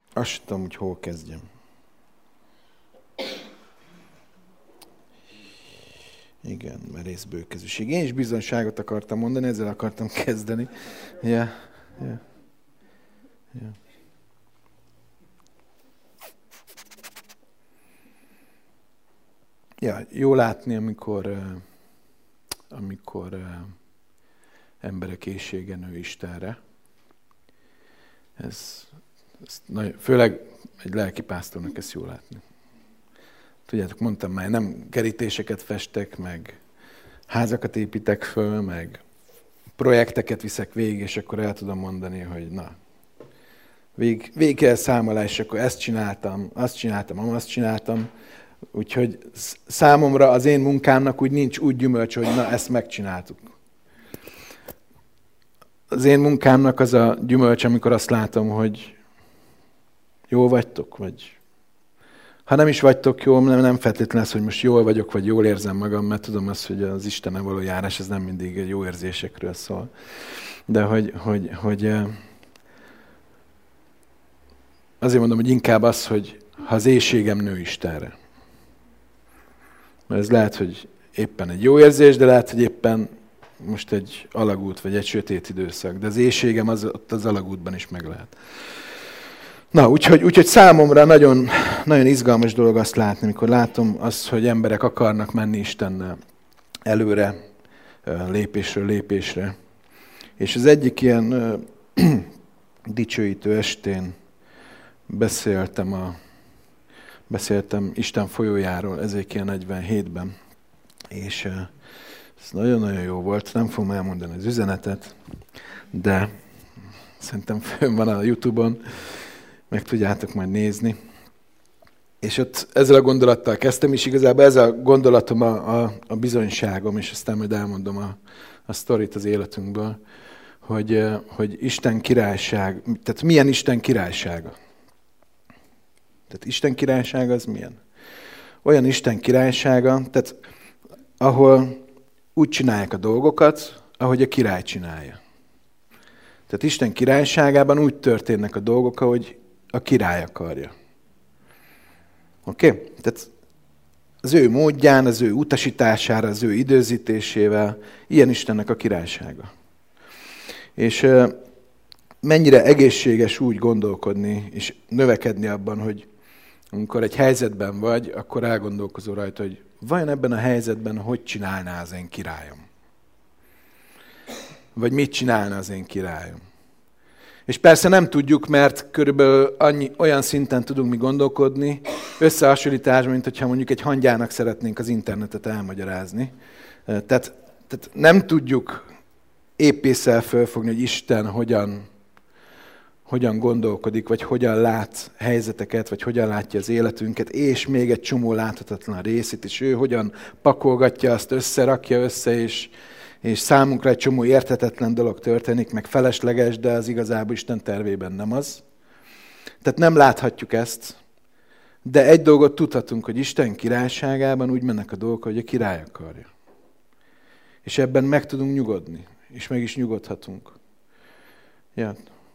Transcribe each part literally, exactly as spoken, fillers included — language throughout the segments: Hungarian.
Azt sem tudom, hogy hol kezdjem. Igen, merész bőkezűség. Én is bizonyságot akartam mondani, ezzel akartam kezdeni. Ja, ja, ja. Ja, jó látni, amikor, amikor emberek éhsége nő Istenre. Ez, ez nagyon, főleg egy lelkipásztornak ezt jó látni. Tudjátok, mondtam már, nem kerítéseket festek, meg házakat építek föl, meg projekteket viszek végig, és akkor el tudom mondani, hogy na, vég, végig kell számolni, és akkor ezt csináltam, azt csináltam, azt csináltam. Úgyhogy számomra az én munkámnak úgy nincs úgy gyümölcs, hogy na, ezt megcsináltuk. Az én munkámnak az a gyümölcs, amikor azt látom, hogy jól vagytok, vagy ha nem is vagytok jól, nem, nem feltétlenül az, hogy most jól vagyok, vagy jól érzem magam, mert tudom azt, hogy az Istennel való járás, ez nem mindig jó érzésekről szól. De hogy, hogy, hogy azért mondom, hogy inkább az, hogy ha az éhségem nő Istenre. Mert ez lehet, hogy éppen egy jó érzés, de lehet, hogy éppen most egy alagút, vagy egy sötét időszak. De az éhségem az, ott az alagútban is meg lehet. Na, úgyhogy, úgyhogy számomra nagyon, nagyon izgalmas dolog azt látni, amikor látom azt, hogy emberek akarnak menni Istennel előre, lépésről lépésre. És az egyik ilyen ö, dicsőítő estén beszéltem, a, beszéltem Isten folyójáról, Ezékiel negyvenhétben, és ö, ez nagyon-nagyon jó volt, nem fogom elmondani az üzenetet, de szerintem fönn van a YouTube-on, meg tudjátok majd nézni. És ott ezzel a gondolattal kezdtem, és igazából ez a gondolatom a, a, a bizonyságom, és aztán majd elmondom a, a sztorit az életünkből, hogy, hogy Isten királyság, tehát milyen Isten királysága? Tehát Isten királysága az milyen? Olyan Isten királysága, tehát ahol úgy csinálják a dolgokat, ahogy a király csinálja. Tehát Isten királyságában úgy történnek a dolgok, ahogy a király akarja. Oké? Okay? Tehát az ő módján, az ő utasítására, az ő időzítésével, ilyen Istennek a királysága. És mennyire egészséges úgy gondolkodni, és növekedni abban, hogy amikor egy helyzetben vagy, akkor elgondolkozol rajta, hogy vajon ebben a helyzetben hogy csinálná az én királyom? Vagy mit csinálna az én királyom? És persze nem tudjuk, mert körülbelül annyi, olyan szinten tudunk mi gondolkodni, összehasonlításban, mint hogyha mondjuk egy hangyának szeretnénk az internetet elmagyarázni. Tehát, tehát nem tudjuk épésszel fölfogni, hogy Isten hogyan, hogyan gondolkodik, vagy hogyan lát helyzeteket, vagy hogyan látja az életünket, és még egy csomó láthatatlan részét, és ő hogyan pakolgatja azt össze, rakja össze, és és számunkra egy csomó érthetetlen dolog történik, meg felesleges, de az igazából Isten tervében nem az. Tehát nem láthatjuk ezt, de egy dolgot tudhatunk, hogy Isten királyságában úgy mennek a dolgok, hogy a király akarja. És ebben meg tudunk nyugodni, és meg is nyugodhatunk. Ja.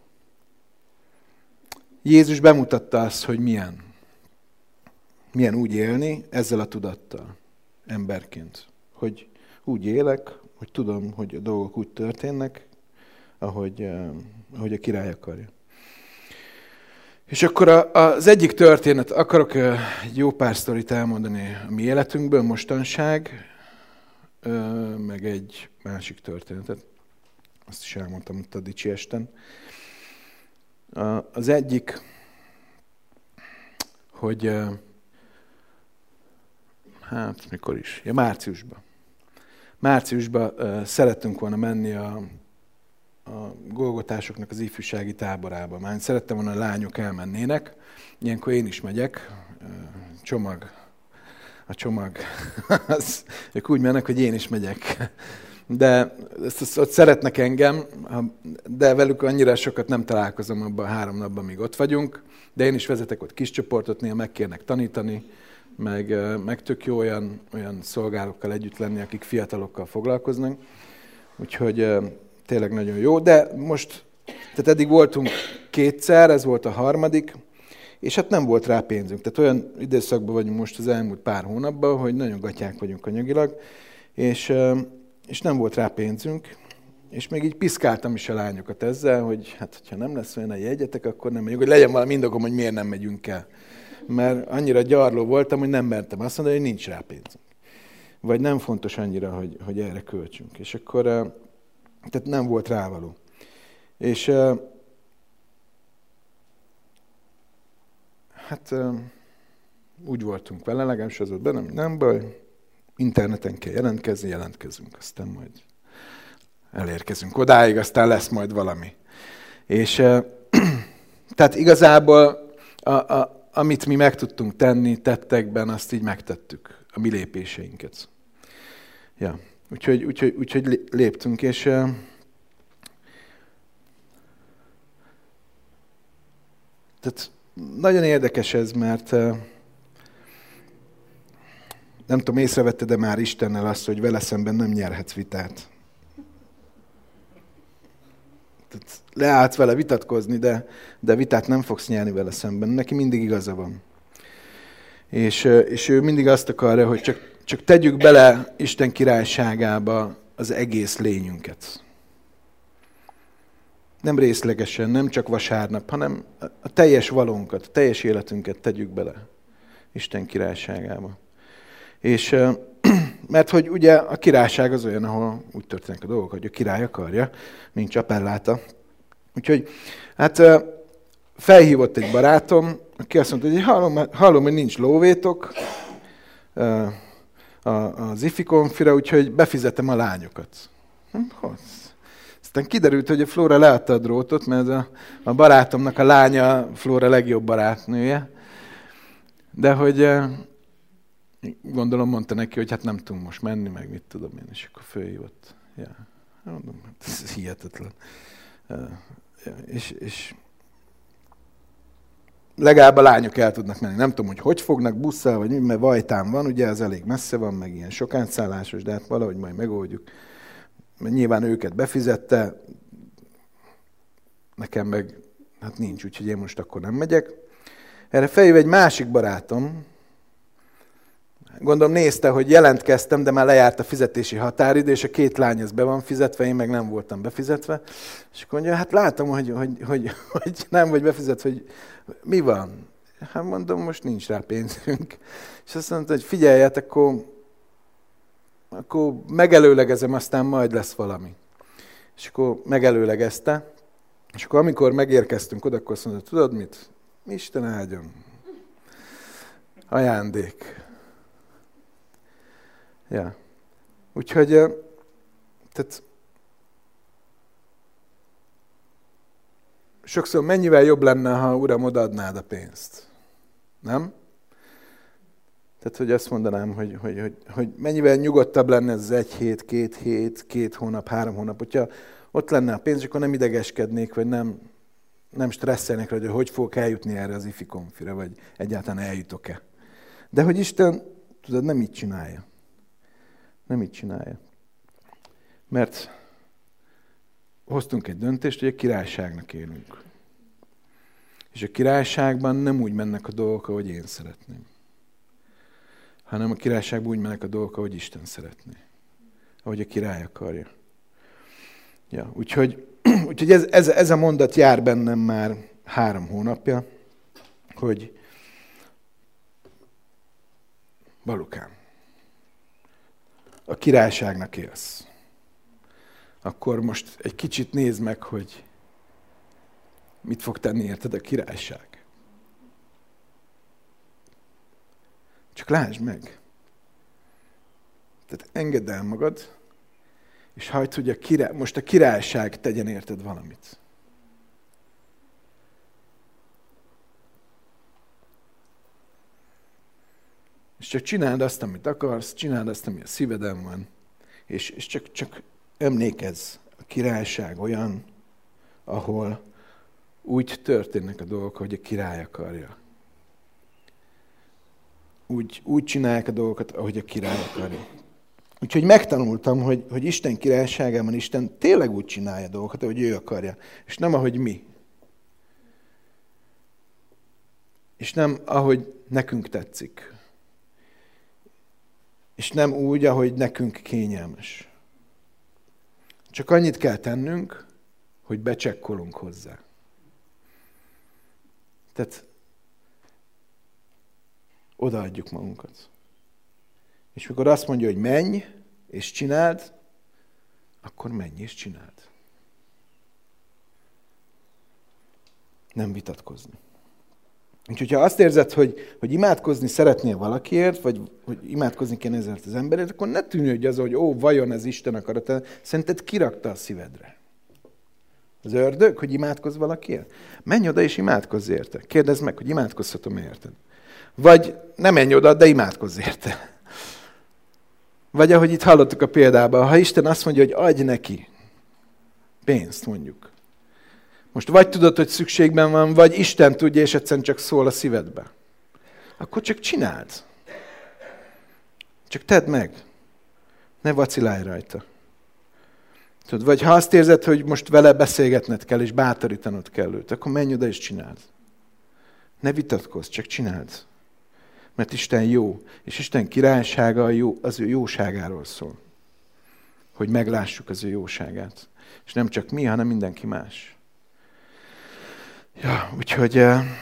Jézus bemutatta azt, hogy milyen. Milyen úgy élni ezzel a tudattal, emberként. Hogy úgy élek, hogy tudom, hogy a dolgok úgy történnek, ahogy, ahogy a király akarja. És akkor az egyik történet, akarok egy jó pár sztorit elmondani a mi életünkből, mostanság, meg egy másik történetet. Azt is elmondtam itt a Dicsi Esten. Az egyik, hogy hát mikor is? Ja, márciusban. Márciusban uh, szerettünk volna menni a, a Golgotásoknak az ifjúsági táborába. Már szerettem volna, a lányok elmennének. Ilyenkor én is megyek. Uh, csomag. A csomag. az, ők úgy mennek, hogy én is megyek. De ezt, ezt, ott szeretnek engem, de velük annyira sokat nem találkozom abban a három napban, amíg ott vagyunk. De én is vezetek ott kis csoportot, néha megkérnek tanítani. Meg, meg tök jó olyan, olyan szolgálókkal együtt lenni, akik fiatalokkal foglalkoznak. Úgyhogy tényleg nagyon jó. De most, tehát eddig voltunk kétszer, ez volt a harmadik, És hát nem volt rá pénzünk. Tehát olyan időszakban vagyunk most az elmúlt pár hónapban, hogy nagyon gatyák vagyunk anyagilag, és, és nem volt rá pénzünk. És még így piszkáltam is a lányokat ezzel, hogy hát, ha nem lesz olyan a jegyetek, akkor nem megyünk, hogy legyen valami indokom, hogy miért nem megyünk el. Mert annyira gyarló voltam, hogy nem mertem azt mondani, hogy nincs rá pénzünk. Vagy nem fontos annyira, hogy, hogy erre költsünk. És akkor tehát nem volt rávaló. És hát úgy voltunk vele, legalábbis az volt bennem, nem baj, interneten kell jelentkezni, jelentkezünk, aztán majd elérkezünk odáig, aztán lesz majd valami. És tehát igazából a, a, amit mi meg tudtunk tenni tettekben, azt így megtettük, a mi lépéseinket. Ja, úgyhogy, úgyhogy, úgyhogy léptünk, és tehát nagyon érdekes ez, mert nem tudom, észrevetted-e már Istennel azt, hogy vele szemben nem nyerhetsz vitát. Tehát leállsz vele vitatkozni, de, de vitát nem fogsz nyerni vele szemben. Neki mindig igaza van. És, és ő mindig azt akarja, hogy csak, csak tegyük bele Isten királyságába az egész lényünket. Nem részlegesen, nem csak vasárnap, hanem a teljes valónkat, a teljes életünket tegyük bele Isten királyságába. És mert hogy ugye a királyság az olyan, ahol úgy történnek a dolgok, hogy a király akarja, nincs appelláta. Úgyhogy hát felhívott egy barátom, aki azt mondta, hogy hallom, hallom hogy nincs lóvétok az ifi konfira, úgyhogy befizetem a lányokat. Hogy? Aztán kiderült, hogy a Flóra leadta a drótot, mert a, a barátomnak a lánya Flóra legjobb barátnője. De hogy gondolom mondta neki, hogy hát nem tudunk most menni, meg mit tudom én, és akkor fölhívott. Ja, mondom, ez hihetetlen. Ja, és, és legalább a lányok el tudnak menni. Nem tudom, hogy hogy fognak, busszal, vagy mi, mert Vajtán van, ugye ez elég messze van, meg ilyen sokánszállásos, de hát valahogy majd megoldjuk. Nyilván őket befizette, nekem meg hát nincs, úgyhogy én most akkor nem megyek. Erre feljön egy másik barátom, gondolom nézte, hogy jelentkeztem, de már lejárt a fizetési határidő, és a két lány ez be van fizetve, én meg nem voltam befizetve. És akkor mondja, hát látom, hogy, hogy, hogy, hogy nem vagy befizetve, hogy mi van? Hát mondom, most nincs rá pénzünk. És azt mondta, hogy figyelj, hát akkor, akkor megelőlegezem, aztán majd lesz valami. És akkor megelőlegezte, és akkor amikor megérkeztünk oda, akkor azt mondta, tudod mit? Isten áldjon. Ajándék. Ja. Úgyhogy, tehát sokszor mennyivel jobb lenne, ha Uram, odaadnád a pénzt. Nem? Tehát, hogy azt mondanám, hogy, hogy, hogy, hogy mennyivel nyugodtabb lenne ez az egy hét, két hét, két hónap, három hónap. Hogyha ott lenne a pénz, akkor nem idegeskednék, vagy nem, nem stresszelnék, hogy hogy fogok eljutni erre az ifi konfira, vagy egyáltalán eljutok-e. De hogy Isten, tudod, nem így csinálja. Nem így csinálja. Mert hoztunk egy döntést, hogy a királyságnak élünk. És a királyságban nem úgy mennek a dolgok, ahogy én szeretném. Hanem a királyságban úgy mennek a dolgok, ahogy Isten szeretné. Ahogy a király akarja. Ja, úgyhogy úgyhogy ez, ez, ez a mondat jár bennem már három hónapja, hogy Balukám, a királyságnak élsz. Akkor most egy kicsit nézd meg, hogy mit fog tenni érted a királyság. Csak lásd meg. Tehát engedd el magad, és hagyd, hogy a király, most a királyság tegyen érted valamit. És csak csináld azt, amit akarsz, csináld azt, ami a szíveden van, és, és csak, csak emlékezz, a királyság olyan, ahol úgy történnek a dolgok, hogy a király akarja. Úgy, úgy csinálják a dolgokat, ahogy a király akarja. Úgyhogy megtanultam, hogy, hogy Isten királyságában Isten tényleg úgy csinálja a dolgokat, ahogy ő akarja, és nem ahogy mi. És nem ahogy nekünk tetszik. És nem úgy, ahogy nekünk kényelmes. Csak annyit kell tennünk, hogy becsekkolunk hozzá. Tehát odaadjuk magunkat. És mikor azt mondja, hogy menj, és csináld, akkor menj és csináld. Nem vitatkozni. Úgyhogy ha azt érzed, hogy, hogy imádkozni szeretnél valakiért, vagy hogy imádkozni kéne ezért az emberért, akkor ne tűnődj az, hogy ó, vajon ez Isten akarata. Szerinted kirakta a szívedre. Az ördög, hogy imádkozz valakiért? Menj oda és imádkozz érte. Kérdezd meg, hogy imádkozhatom érted. Vagy ne menj oda, de imádkozz érte. Vagy ahogy itt hallottuk a példában, ha Isten azt mondja, hogy adj neki pénzt mondjuk. Most vagy tudod, hogy szükségben van, vagy Isten tudja, és egyszerűen csak szól a szívedbe. Akkor csak csináld. Csak tedd meg. Ne vacilálj rajta. Tudod, vagy ha azt érzed, hogy most vele beszélgetned kell, és bátorítanod kell őt, akkor menj oda és csináld. Ne vitatkozz, csak csináld. Mert Isten jó, és Isten királysága jó, az ő jóságáról szól. Hogy meglássuk az ő jóságát. És nem csak mi, hanem mindenki más. Ja, úgyhogy,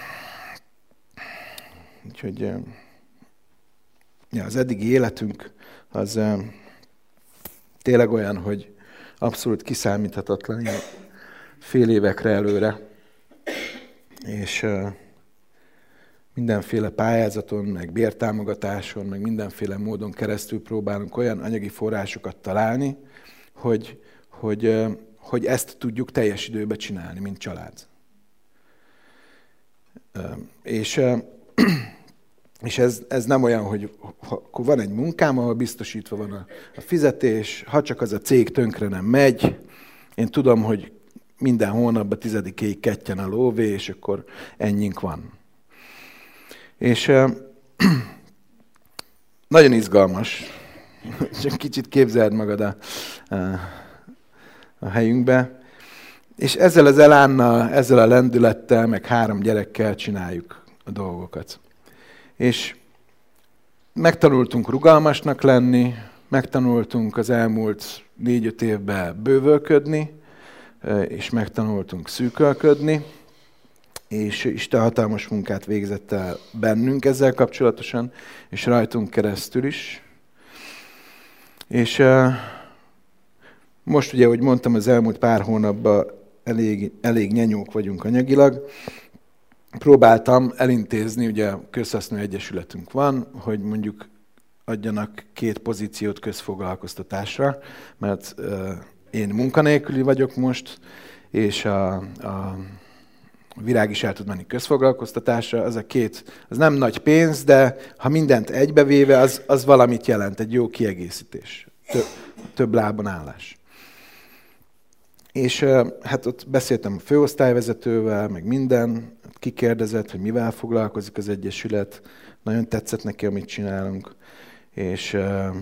úgyhogy ja, az eddigi életünk az tényleg olyan, hogy abszolút kiszámíthatatlan, fél évekre előre. És mindenféle pályázaton, meg bértámogatáson, meg mindenféle módon keresztül próbálunk olyan anyagi forrásokat találni, hogy, hogy, hogy ezt tudjuk teljes időben csinálni, mint család. És, és ez, ez nem olyan, hogy akkor van egy munkám, ahol biztosítva van a, a fizetés, ha csak az a cég tönkre nem megy, én tudom, hogy minden hónapban tizedikéig kettyen a lóvé, és akkor ennyink van. És uh, nagyon izgalmas, csak kicsit képzeld magad a, a, a helyünkbe, és ezzel az elánnal, ezzel a lendülettel, meg három gyerekkel csináljuk a dolgokat. És megtanultunk rugalmasnak lenni, megtanultunk az elmúlt négy-öt évben bővölködni, és megtanultunk szűkölködni, és Isten hatalmas munkát végzett el bennünk ezzel kapcsolatosan, és rajtunk keresztül is. És uh, most ugye, ahogy mondtam, az elmúlt pár hónapban elég, elég nyenyók vagyunk anyagilag. Próbáltam elintézni, ugye közhasznú egyesületünk van, hogy mondjuk adjanak két pozíciót közfoglalkoztatásra, mert uh, én munkanélküli vagyok most, és a, a Virág is el tud menni közfoglalkoztatásra. Az a két, az nem nagy pénz, de ha mindent egybevéve, az, az valamit jelent, egy jó kiegészítés. Több, több lábon állás. És hát ott beszéltem a főosztályvezetővel, meg minden, kikérdezett, hogy mivel foglalkozik az Egyesület. Nagyon tetszett neki, amit csinálunk. És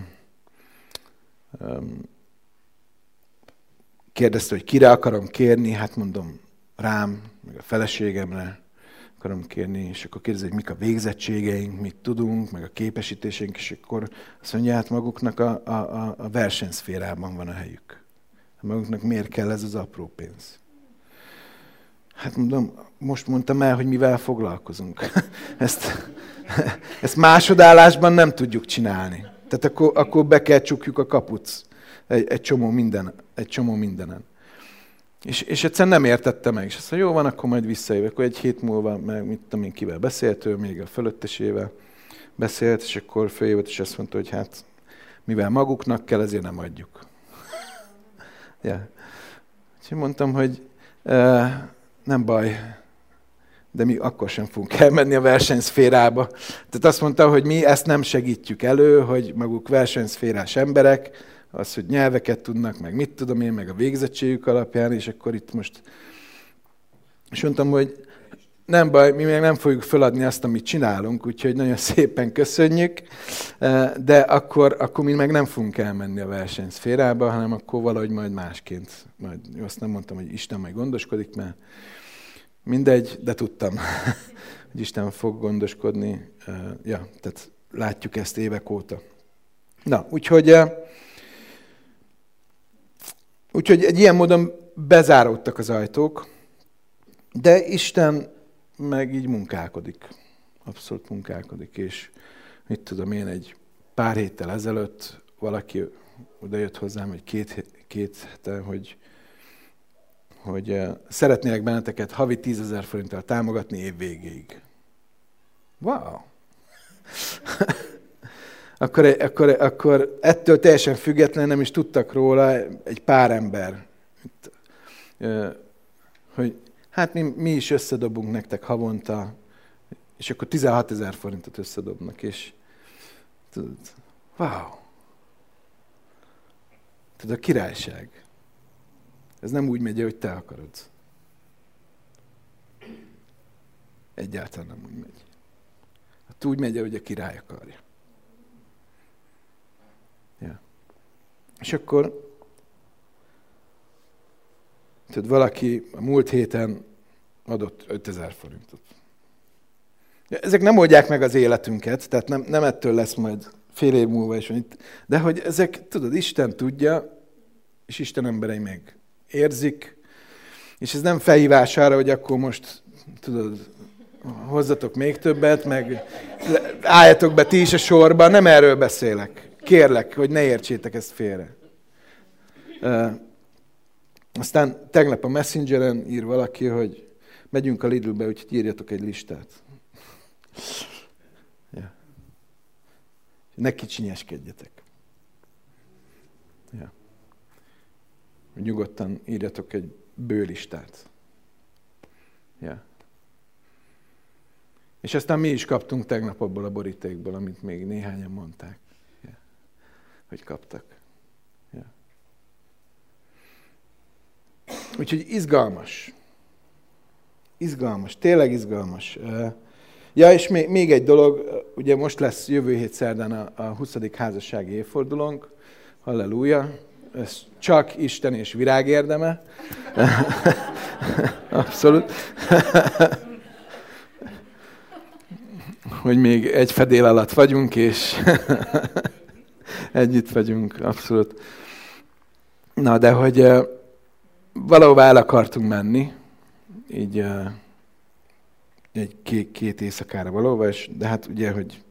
kérdezte, hogy kire akarom kérni, hát mondom, rám, meg a feleségemre akarom kérni, és akkor kérdezi, hogy mik a végzettségeink, mit tudunk, meg a képesítéseink, és akkor azt mondja, hát maguknak a, a, a versenyszférában van a helyük. Maguknak miért kell ez az apró pénz? Hát mondom, most mondtam el, hogy mivel foglalkozunk. Ezt, ezt másodállásban nem tudjuk csinálni. Tehát akkor, akkor be kell csukjuk a kaput egy, egy csomó minden, egy csomó mindenen. És, és egyszerűen nem értette meg. És azt mondja, jó van, akkor majd visszajövök. Akkor egy hét múlva, meg mit tudom én, kivel beszélt ő, még a fölöttesével beszélt, és akkor följövött, és azt mondta, hogy hát mivel maguknak kell, ezért nem adjuk. ja. Úgyhogy mondtam, hogy e, nem baj, de mi akkor sem fogunk elmenni a versenyszférába. Tehát azt mondta, hogy mi ezt nem segítjük elő, hogy maguk versenyszférás emberek, az, hogy nyelveket tudnak, meg mit tudom én, meg a végzettségük alapján, és akkor itt most... És mondtam, hogy nem baj, mi még nem fogjuk feladni azt, amit csinálunk, úgyhogy nagyon szépen köszönjük, de akkor, akkor mi meg nem fogunk elmenni a versenyszférába, hanem akkor valahogy majd másként. Majd, azt nem mondtam, hogy Isten majd gondoskodik, mert mindegy, de tudtam. hogy Isten fog gondoskodni. Ja, tehát látjuk ezt évek óta. Na, úgyhogy, úgyhogy egy ilyen módon bezáródtak az ajtók, de Isten meg így munkálkodik. Abszolút munkálkodik, és mit tudom én, egy pár héttel ezelőtt valaki oda jött hozzám, hogy két, két hete, hogy, hogy szeretnélek benneteket havi tízezer forinttal támogatni év végéig. Wow! akkor, akkor, akkor ettől teljesen független nem is tudtak róla egy pár ember, hogy hát mi, mi is összedobunk nektek havonta, és akkor tizenhatezer forintot összedobnak, és tudod, wow! Tudod, a királyság. Ez nem úgy megy, hogy te akarod. Egyáltalán nem úgy megy. Hát úgy megy, hogy a király akarja. Ja. És akkor tudod, valaki a múlt héten adott ötezer forintot. Ezek nem oldják meg az életünket, tehát nem, nem ettől lesz majd fél év múlva is, de hogy ezek, tudod, Isten tudja, és Isten emberei meg érzik, és ez nem felhívás arra, hogy akkor most, tudod, hozzatok még többet, meg álljatok be ti is a sorba, nem erről beszélek. Kérlek, hogy ne értsétek ezt félre. Uh, aztán tegnap a Messengeren ír valaki, hogy megyünk a Lidlbe, úgyhogy írjatok egy listát. Ja. Ne kicsinyeskedjetek. Ja. Nyugodtan írjatok egy bőlistát. Ja. És aztán mi is kaptunk tegnap abból a borítékból, amit még néhányan mondták, ja. Hogy kaptak. Ja. Úgyhogy izgalmas. Izgalmas, tényleg izgalmas. Ja, és még, még egy dolog, ugye most lesz jövő hét szerdán a, a huszadik házassági évfordulónk. Halleluja! Ez csak Isten és virág érdeme. Abszolút. Hogy még egy fedél alatt vagyunk, és együtt vagyunk, abszolút. Na, de hogy valahová el akartunk menni, így egy két, két éjszakára valóban, és, de hát ugye, hogy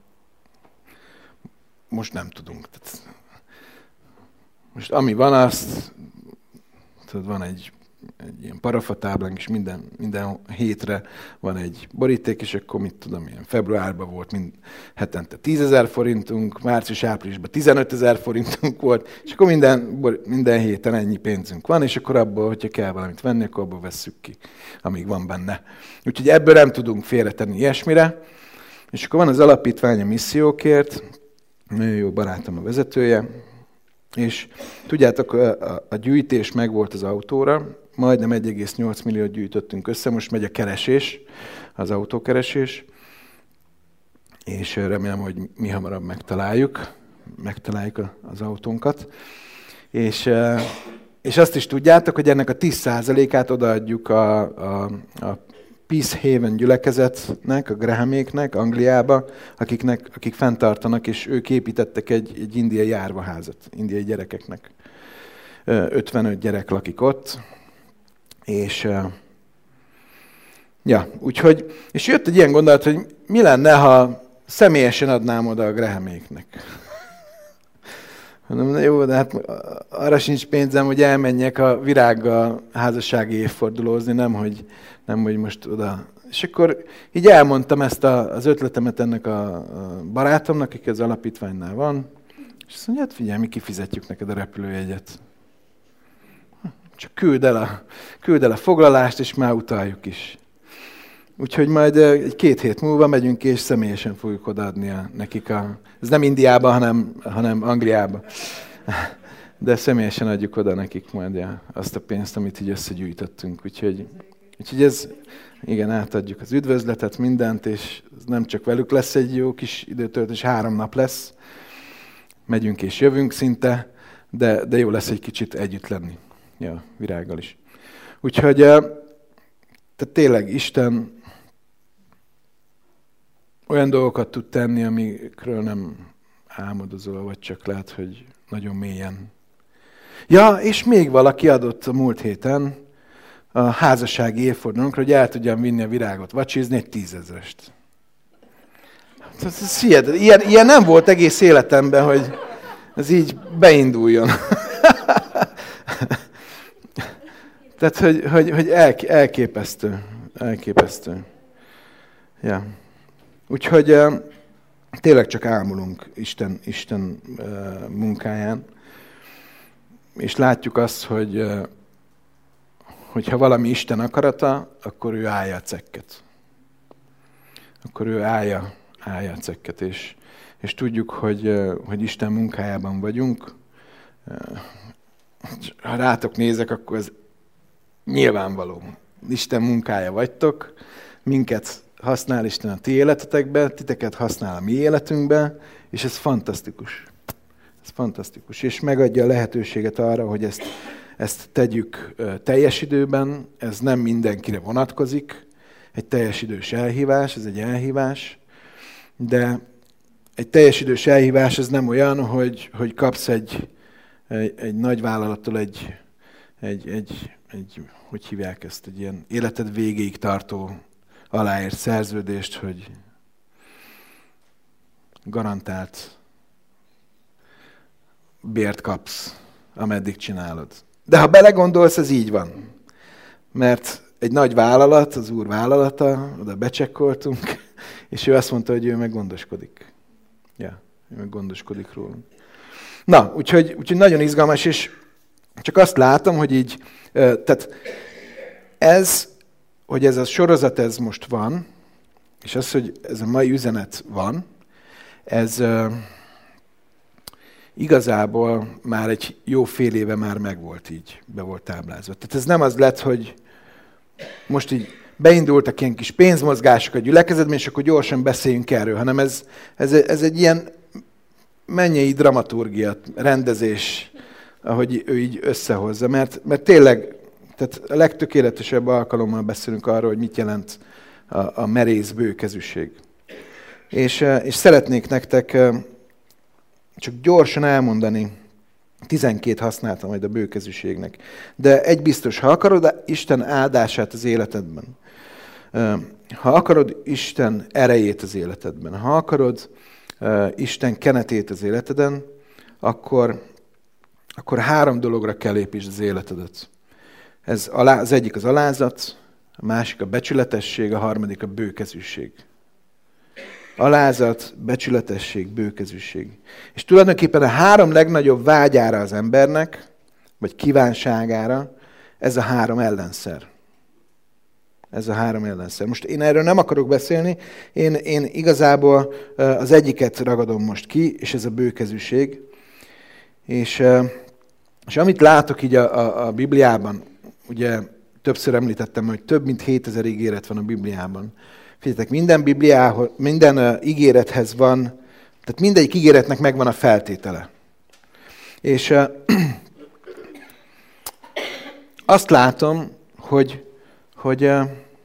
most nem tudunk. Tehát most ami van, azt tudod, van egy, egy ilyen parafatáblánk, és minden, minden hétre van egy boríték, és akkor mit tudom, ilyen februárban volt mind hetente tízezer forintunk, március-áprilisban tizenötezer forintunk volt, és akkor minden, minden héten ennyi pénzünk van, és akkor abból, hogyha kell valamit venni, akkor abból vesszük ki, amíg van benne. Úgyhogy ebből nem tudunk félretenni ilyesmire. És akkor van az alapítvány a missziókért, nagyon jó barátom a vezetője, és tudjátok, a, a gyűjtés megvolt az autóra, majdnem egy egész nyolc milliót gyűjtöttünk össze, most megy a keresés, az autókeresés, és remélem, hogy mi hamarabb megtaláljuk, megtaláljuk az autónkat. És, és azt is tudjátok, hogy ennek a tíz százalékát odaadjuk a, a, a Peace Haven gyülekezetnek, a Grahaméknek, Angliába, akiknek, akik fenntartanak, és ők építettek egy, egy indiai árvaházat, indiai gyerekeknek. ötvenöt gyerek lakik ott, és ja, úgyhogy, és jött egy ilyen gondolat, hogy mi lenne, ha személyesen adnám oda a Grahaméknek. Mondom, jó, de hát arra sincs pénzem, hogy elmenjek a virággal házassági évfordulózni, nem hogy, nem, hogy most oda. És akkor így elmondtam ezt a, az ötletemet ennek a, a barátomnak, aki az alapítványnál van, és azt mondja, hát figyelj, mi kifizetjük neked a repülőjegyet. Csak küld el a, küld el a foglalást, és már utaljuk is. Úgyhogy majd egy két hét múlva megyünk, és személyesen fogjuk odaadni a, nekik a... Ez nem Indiába, hanem, hanem Angliába. De személyesen adjuk oda nekik majd ja, azt a pénzt, amit így összegyűjtöttünk. Úgyhogy, úgyhogy ez, igen, átadjuk az üdvözletet, mindent, és nem csak velük lesz egy jó kis időtöltés, három nap lesz. Megyünk és jövünk szinte, de, de jó lesz egy kicsit együtt lenni. Ja, virággal is. Úgyhogy tehát tényleg Isten olyan dolgokat tud tenni, amikről nem álmodozol, vagy csak lehet, hogy nagyon mélyen. Ja, és még valaki adott a múlt héten a házassági évfordulánkra, hogy el tudjam vinni a virágot vacsizni, egy tízezrest. Ez, ez ilyen, ilyen nem volt egész életemben, hogy ez így beinduljon. Tehát, hogy, hogy, hogy elképesztő. Elképesztő. Ja. Úgyhogy tényleg csak ámulunk Isten, Isten munkáján, és látjuk azt, hogy hogyha valami Isten akarata, akkor ő állja a cekket. Akkor ő állja, állja a cekket, és, és tudjuk, hogy, hogy Isten munkájában vagyunk. Ha rátok nézek, akkor ez nyilvánvaló. Isten munkája vagytok, minket használ Isten a ti életetekbe, titeket használ a mi életünkbe, és ez fantasztikus. Ez fantasztikus. És megadja a lehetőséget arra, hogy ezt, ezt tegyük teljes időben, ez nem mindenkire vonatkozik, egy teljes idős elhívás, ez egy elhívás, de egy teljes idős elhívás az nem olyan, hogy, hogy kapsz egy, egy, egy nagy vállalattól egy, egy, egy, egy, hogy hívják ezt, egy ilyen életed végéig tartó aláírt szerződést, hogy garantált bért kapsz, ameddig csinálod. De ha belegondolsz, ez így van. Mert egy nagy vállalat, az Úr vállalata, oda becsekkoltunk, és ő azt mondta, hogy ő meg gondoskodik. Ja, ő meg gondoskodik rólunk. Na, úgyhogy, úgyhogy nagyon izgalmas, és csak azt látom, hogy így, tehát ez, hogy ez a sorozat ez most van, és az, hogy ez a mai üzenet van, ez uh, igazából már egy jó fél éve már megvolt így, be volt táblázva. Tehát ez nem az lett, hogy most így beindultak ilyen kis pénzmozgások a gyülekezetben, és akkor gyorsan beszéljünk erről, hanem ez, ez, ez egy ilyen mennyei dramaturgia, rendezés, ahogy ő így összehozza. Mert, mert tényleg, tehát a legtökéletesebb alkalommal beszélünk arról, hogy mit jelent a, a merész bőkezűség. És, és szeretnék nektek csak gyorsan elmondani, tizenkét használtam majd a bőkezűségnek. De egy biztos, ha akarod Isten áldását az életedben, ha akarod Isten erejét az életedben, ha akarod Isten kenetét az életeden, akkor, akkor három dologra kell építsd az életedet. Ez alá, az egyik az alázat, a másik a becsületesség, a harmadik a bőkezűség. Alázat, becsületesség, bőkezűség. És tulajdonképpen a három legnagyobb vágyára az embernek, vagy kívánságára, ez a három ellenszer. Ez a három ellenszer. Most én erről nem akarok beszélni, én, én igazából az egyiket ragadom most ki, és ez a bőkezűség. És, és amit látok így a, a, a Bibliában, ugye többször említettem, hogy több mint hétezer ígéret van a Bibliában. Figyeljetek, minden Bibliához, minden uh, ígérethez van, tehát mindegyik ígéretnek megvan a feltétele. És uh, azt látom, hogy, hogy uh,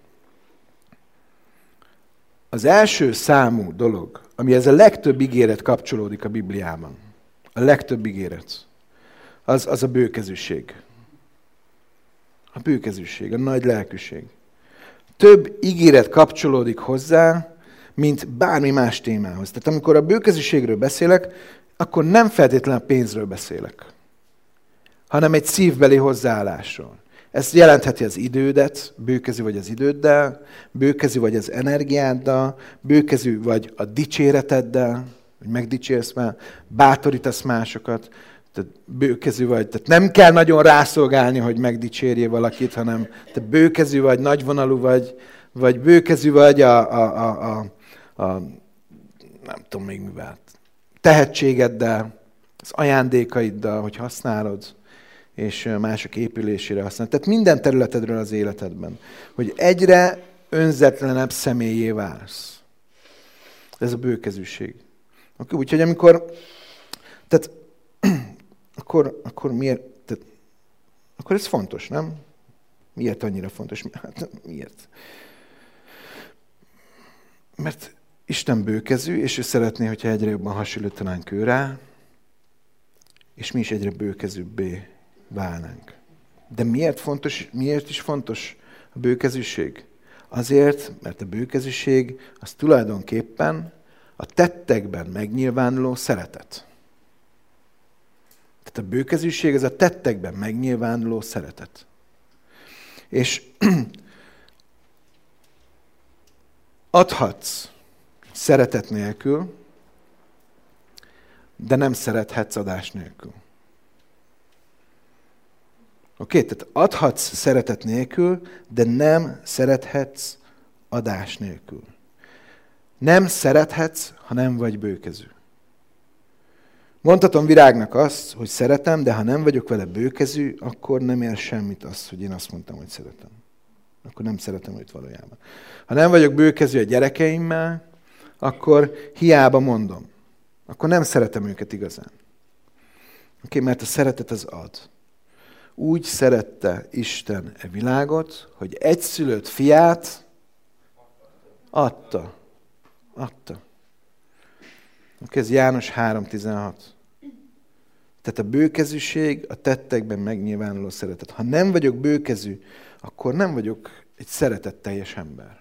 az első számú dolog, amihez a legtöbb ígéret kapcsolódik a Bibliában, a legtöbb ígéret, az, az a bőkezűség. A bőkezűség, a nagy lelkűség. Több ígéret kapcsolódik hozzá, mint bármi más témához. Tehát amikor a bőkezűségről beszélek, akkor nem feltétlenül a pénzről beszélek, hanem egy szívbeli hozzáállásról. Ez jelentheti az idődet, bőkezű vagy az időddel, bőkezű vagy az energiáddal, bőkezű vagy a dicséreteddel, hogy megdicsérsz már, bátorítasz másokat, tehát bőkezű vagy, tehát nem kell nagyon rászolgálni, hogy megdicsérjél valakit, hanem te bőkezű vagy, nagyvonalú vagy, vagy bőkezű vagy a, a, a, a, a nem tudom még mivel, tehetségeddel, az ajándékaiddal, hogy használod, és mások épülésére használod. Tehát minden területedről az életedben, hogy egyre önzetlenebb személyé válsz. Ez a bőkezűség. Úgyhogy amikor, tehát Akkor, akkor miért? Tehát, akkor ez fontos, nem? Miért annyira fontos? Hát miért? Mert Isten bőkezű, és ő szeretné, hogyha egyre jobban hasonlítanánk ő rá, és mi is egyre bőkezűbbé válnánk. De miért fontos, miért is fontos a bőkezűség? Azért, mert a bőkezűség az tulajdonképpen a tettekben megnyilvánuló szeretet. Tehát a bőkezűség az a tettekben megnyilvánuló szeretet. És adhatsz szeretet nélkül, de nem szerethetsz adás nélkül. Oké, okay? Tehát adhatsz szeretet nélkül, de nem szerethetsz adás nélkül. Nem szerethetsz, ha nem vagy bőkezű. Mondhatom Virágnak azt, hogy szeretem, de ha nem vagyok vele bőkezű, akkor nem ér semmit az, hogy én azt mondtam, hogy szeretem. Akkor nem szeretem őt valójában. Ha nem vagyok bőkezű a gyerekeimmel, akkor hiába mondom. Akkor nem szeretem őket igazán. Oké, mert a szeretet az ad. Úgy szerette Isten e világot, hogy egyszülött fiát adta. Adta. Oké, ez János három tizenhat. Tehát a bőkezűség a tettekben megnyilvánuló szeretet. Ha nem vagyok bőkezű, akkor nem vagyok egy szeretetteljes ember.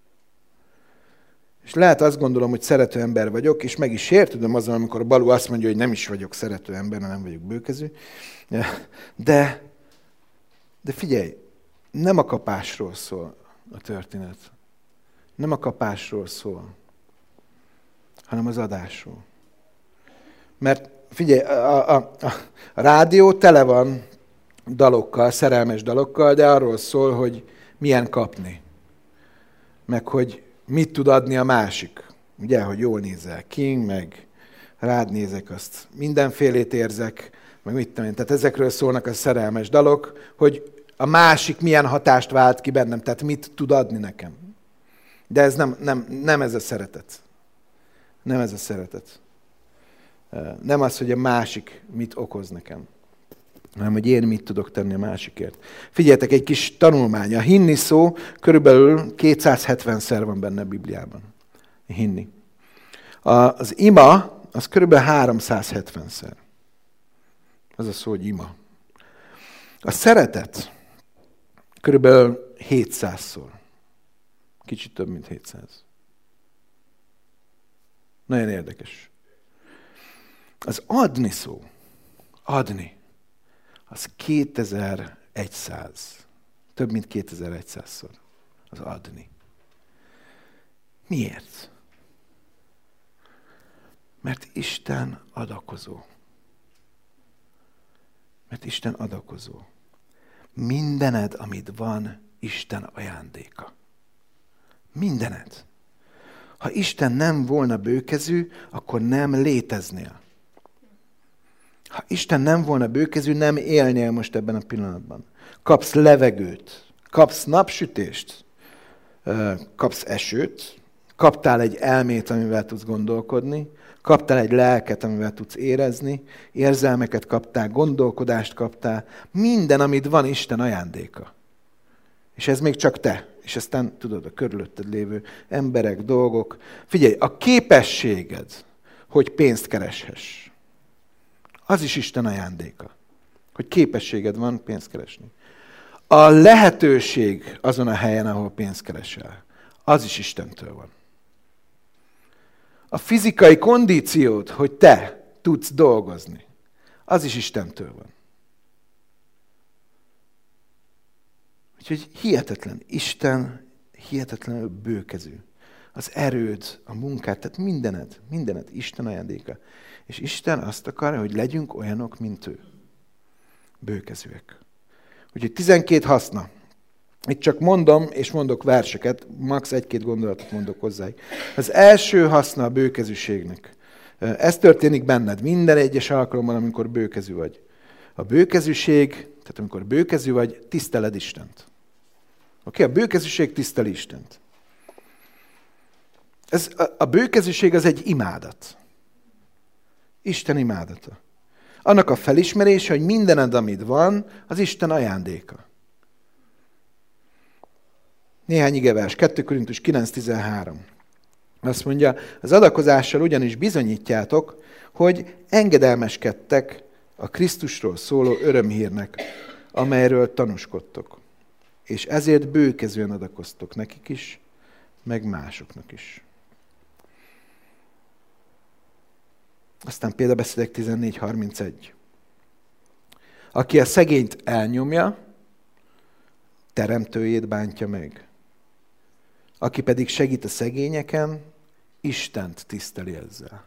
És lehet azt gondolom, hogy szerető ember vagyok, és meg is értődöm azon, amikor a Balú azt mondja, hogy nem is vagyok szerető ember, nem vagyok bőkezű. De, de figyelj, nem a kapásról szól a történet. Nem a kapásról szól, hanem az adásról. Mert figyelj, a, a, a, a rádió tele van dalokkal, szerelmes dalokkal, de arról szól, hogy milyen kapni. Meg hogy mit tud adni a másik. Ugye, hogy jól nézel King, meg rád nézek, azt mindenfélét érzek, meg mit tudom én. Tehát ezekről szólnak a szerelmes dalok, hogy a másik milyen hatást vált ki bennem, tehát mit tud adni nekem. De ez nem, nem, nem ez a szeretet. Nem ez a szeretet. Nem az, hogy a másik mit okoz nekem, hanem hogy én mit tudok tenni a másikért. Figyeljetek, egy kis tanulmány. A hinni szó körülbelül kétszázhetvenszer van benne a Bibliában. Hinni. Az ima, az körülbelül háromszázhetvenszer. Az a szó, hogy ima. A szeretet körülbelül hétszázszor. Kicsit több, mint hétszáz. Nagyon érdekes. Az adni szó, adni, az kétezer-száz. Több mint kétezer-százszor az adni. Miért? Mert Isten adakozó. Mert Isten adakozó. Mindened, amit van, Isten ajándéka. Mindened. Ha Isten nem volna bőkezű, akkor nem léteznél. Ha Isten nem volna bőkezű, nem élnél most ebben a pillanatban. Kapsz levegőt, kapsz napsütést, kapsz esőt, kaptál egy elmét, amivel tudsz gondolkodni, kaptál egy lelket, amivel tudsz érezni, érzelmeket kaptál, gondolkodást kaptál. Minden, amit van, Isten ajándéka. És ez még csak te. És aztán tudod, a körülötted lévő emberek, dolgok. Figyelj, a képességed, hogy pénzt kereshess, az is Isten ajándéka. Hogy képességed van pénzt keresni. A lehetőség azon a helyen, ahol pénzt keresel, az is Istentől van. A fizikai kondíciód, hogy te tudsz dolgozni, az is Istentől van. Úgyhogy hihetetlen, Isten hihetetlenül bőkezű. Az erőd, a munkát, tehát mindened, mindened Isten ajándéka. És Isten azt akarja, hogy legyünk olyanok, mint ő. Bőkezűek. Úgyhogy tizenkét haszna. Itt csak mondom, és mondok verseket, max. egy-két gondolatot mondok hozzá. Az első haszna a bőkezűségnek. Ez történik benned minden egyes alkalommal, amikor bőkezű vagy. A bőkezűség, tehát amikor bőkezű vagy, tiszteled Istent. Oké, okay? A bőkezűség tiszteli Istent. Ez, a, a bőkezűség az egy imádat. Isten imádata. Annak a felismerése, hogy mindened, amit van, az Isten ajándéka. Néhány igevers, kettő Korintus kilenc tizenhárom. Azt mondja, az adakozással ugyanis bizonyítjátok, hogy engedelmeskedtek a Krisztusról szóló örömhírnek, amelyről tanúskodtok. És ezért bőkezően adakoztok nekik is, meg másoknak is. Aztán példabeszédek tizennégy harmincegy. Aki a szegényt elnyomja, teremtőjét bántja meg. Aki pedig segít a szegényeken, Istent tiszteli ezzel.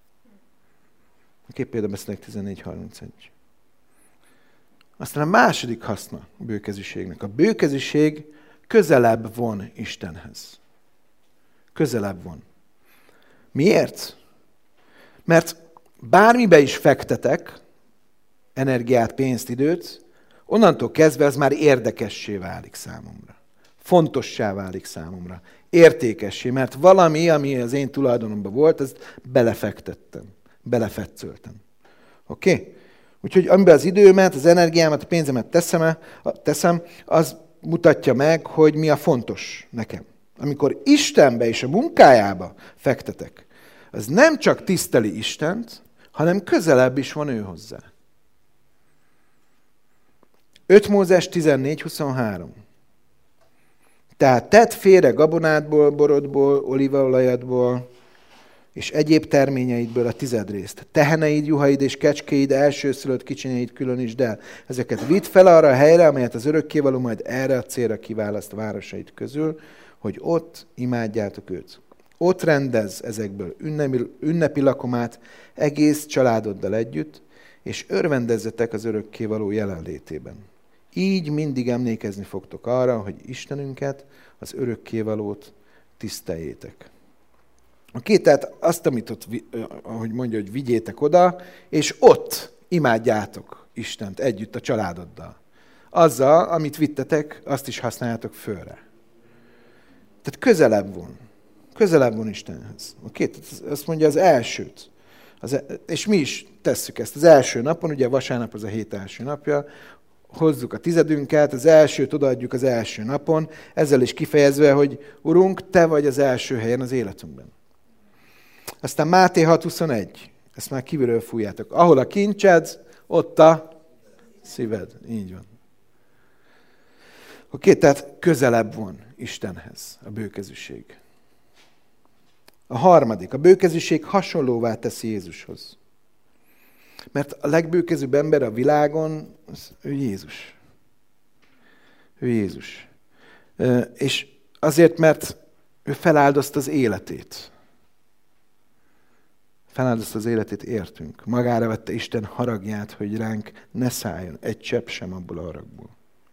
Oké, példabeszédek tizennégy harmincegy. Aztán a második haszna a bőkezűségnek. A bőkezűség közelebb von Istenhez. Közelebb von. Miért? Mert bármibe is fektetek, energiát, pénzt, időt, onnantól kezdve ez már érdekessé válik számomra. Fontossá válik számomra. Értékessé, mert valami, ami az én tulajdonomban volt, ezt belefektettem. Belefetszöltem. Oké? Okay? Úgyhogy amiben az időmet, az energiámat, a pénzemet teszem, teszem, az mutatja meg, hogy mi a fontos nekem. Amikor Istenbe és a munkájába fektetek, az nem csak tiszteli Istent, hanem közelebb is van ő hozzá. öt Mózes tizennégy huszonhárom. Tehát tedd félre gabonádból, borodból, olívaolajadból, és egyéb terményeidből a tizedrészt. Teheneid, juhaid és kecskéid, elsőszülött kicsinyeid különítsd el. Ezeket vidd fel arra a helyre, amelyet az örökkévaló majd erre a célra kiválaszt városaid közül, hogy ott imádjátok őt. Ott rendezz ezekből ünnepi, ünnepi lakomát egész családoddal együtt, és örvendezzetek az örökkévaló jelenlétében. Így mindig emlékezni fogtok arra, hogy Istenünket, az örökkévalót tiszteljétek. Oké, tehát azt, amit ott, ahogy mondja, hogy vigyétek oda, és ott imádjátok Istent együtt a családoddal. Azzal, amit vittetek, azt is használjátok fölre. Tehát közelebb van. Közelebb van Istenhez. Oké, tehát azt mondja az elsőt. Az, és mi is tesszük ezt. Az első napon, ugye vasárnap az a hét első napja, hozzuk a tizedünket, az elsőt odaadjuk az első napon, ezzel is kifejezve, hogy Urunk, Te vagy az első helyen az életünkben. Aztán Máté hat huszonegy, ezt már kívülről fújjátok. Ahol a kincsed, ott a szíved. Így van. Oké, tehát közelebb van Istenhez a bőkezűség. A harmadik, a bőkezűség hasonlóvá teszi Jézushoz. Mert a legbőkezőbb ember a világon, az ő Jézus. Ő Jézus. És azért, mert ő feláldozta az életét. Feláldozta az életét, értünk. Magára vette Isten haragját, hogy ránk ne szálljon egy csepp sem abból a haragból.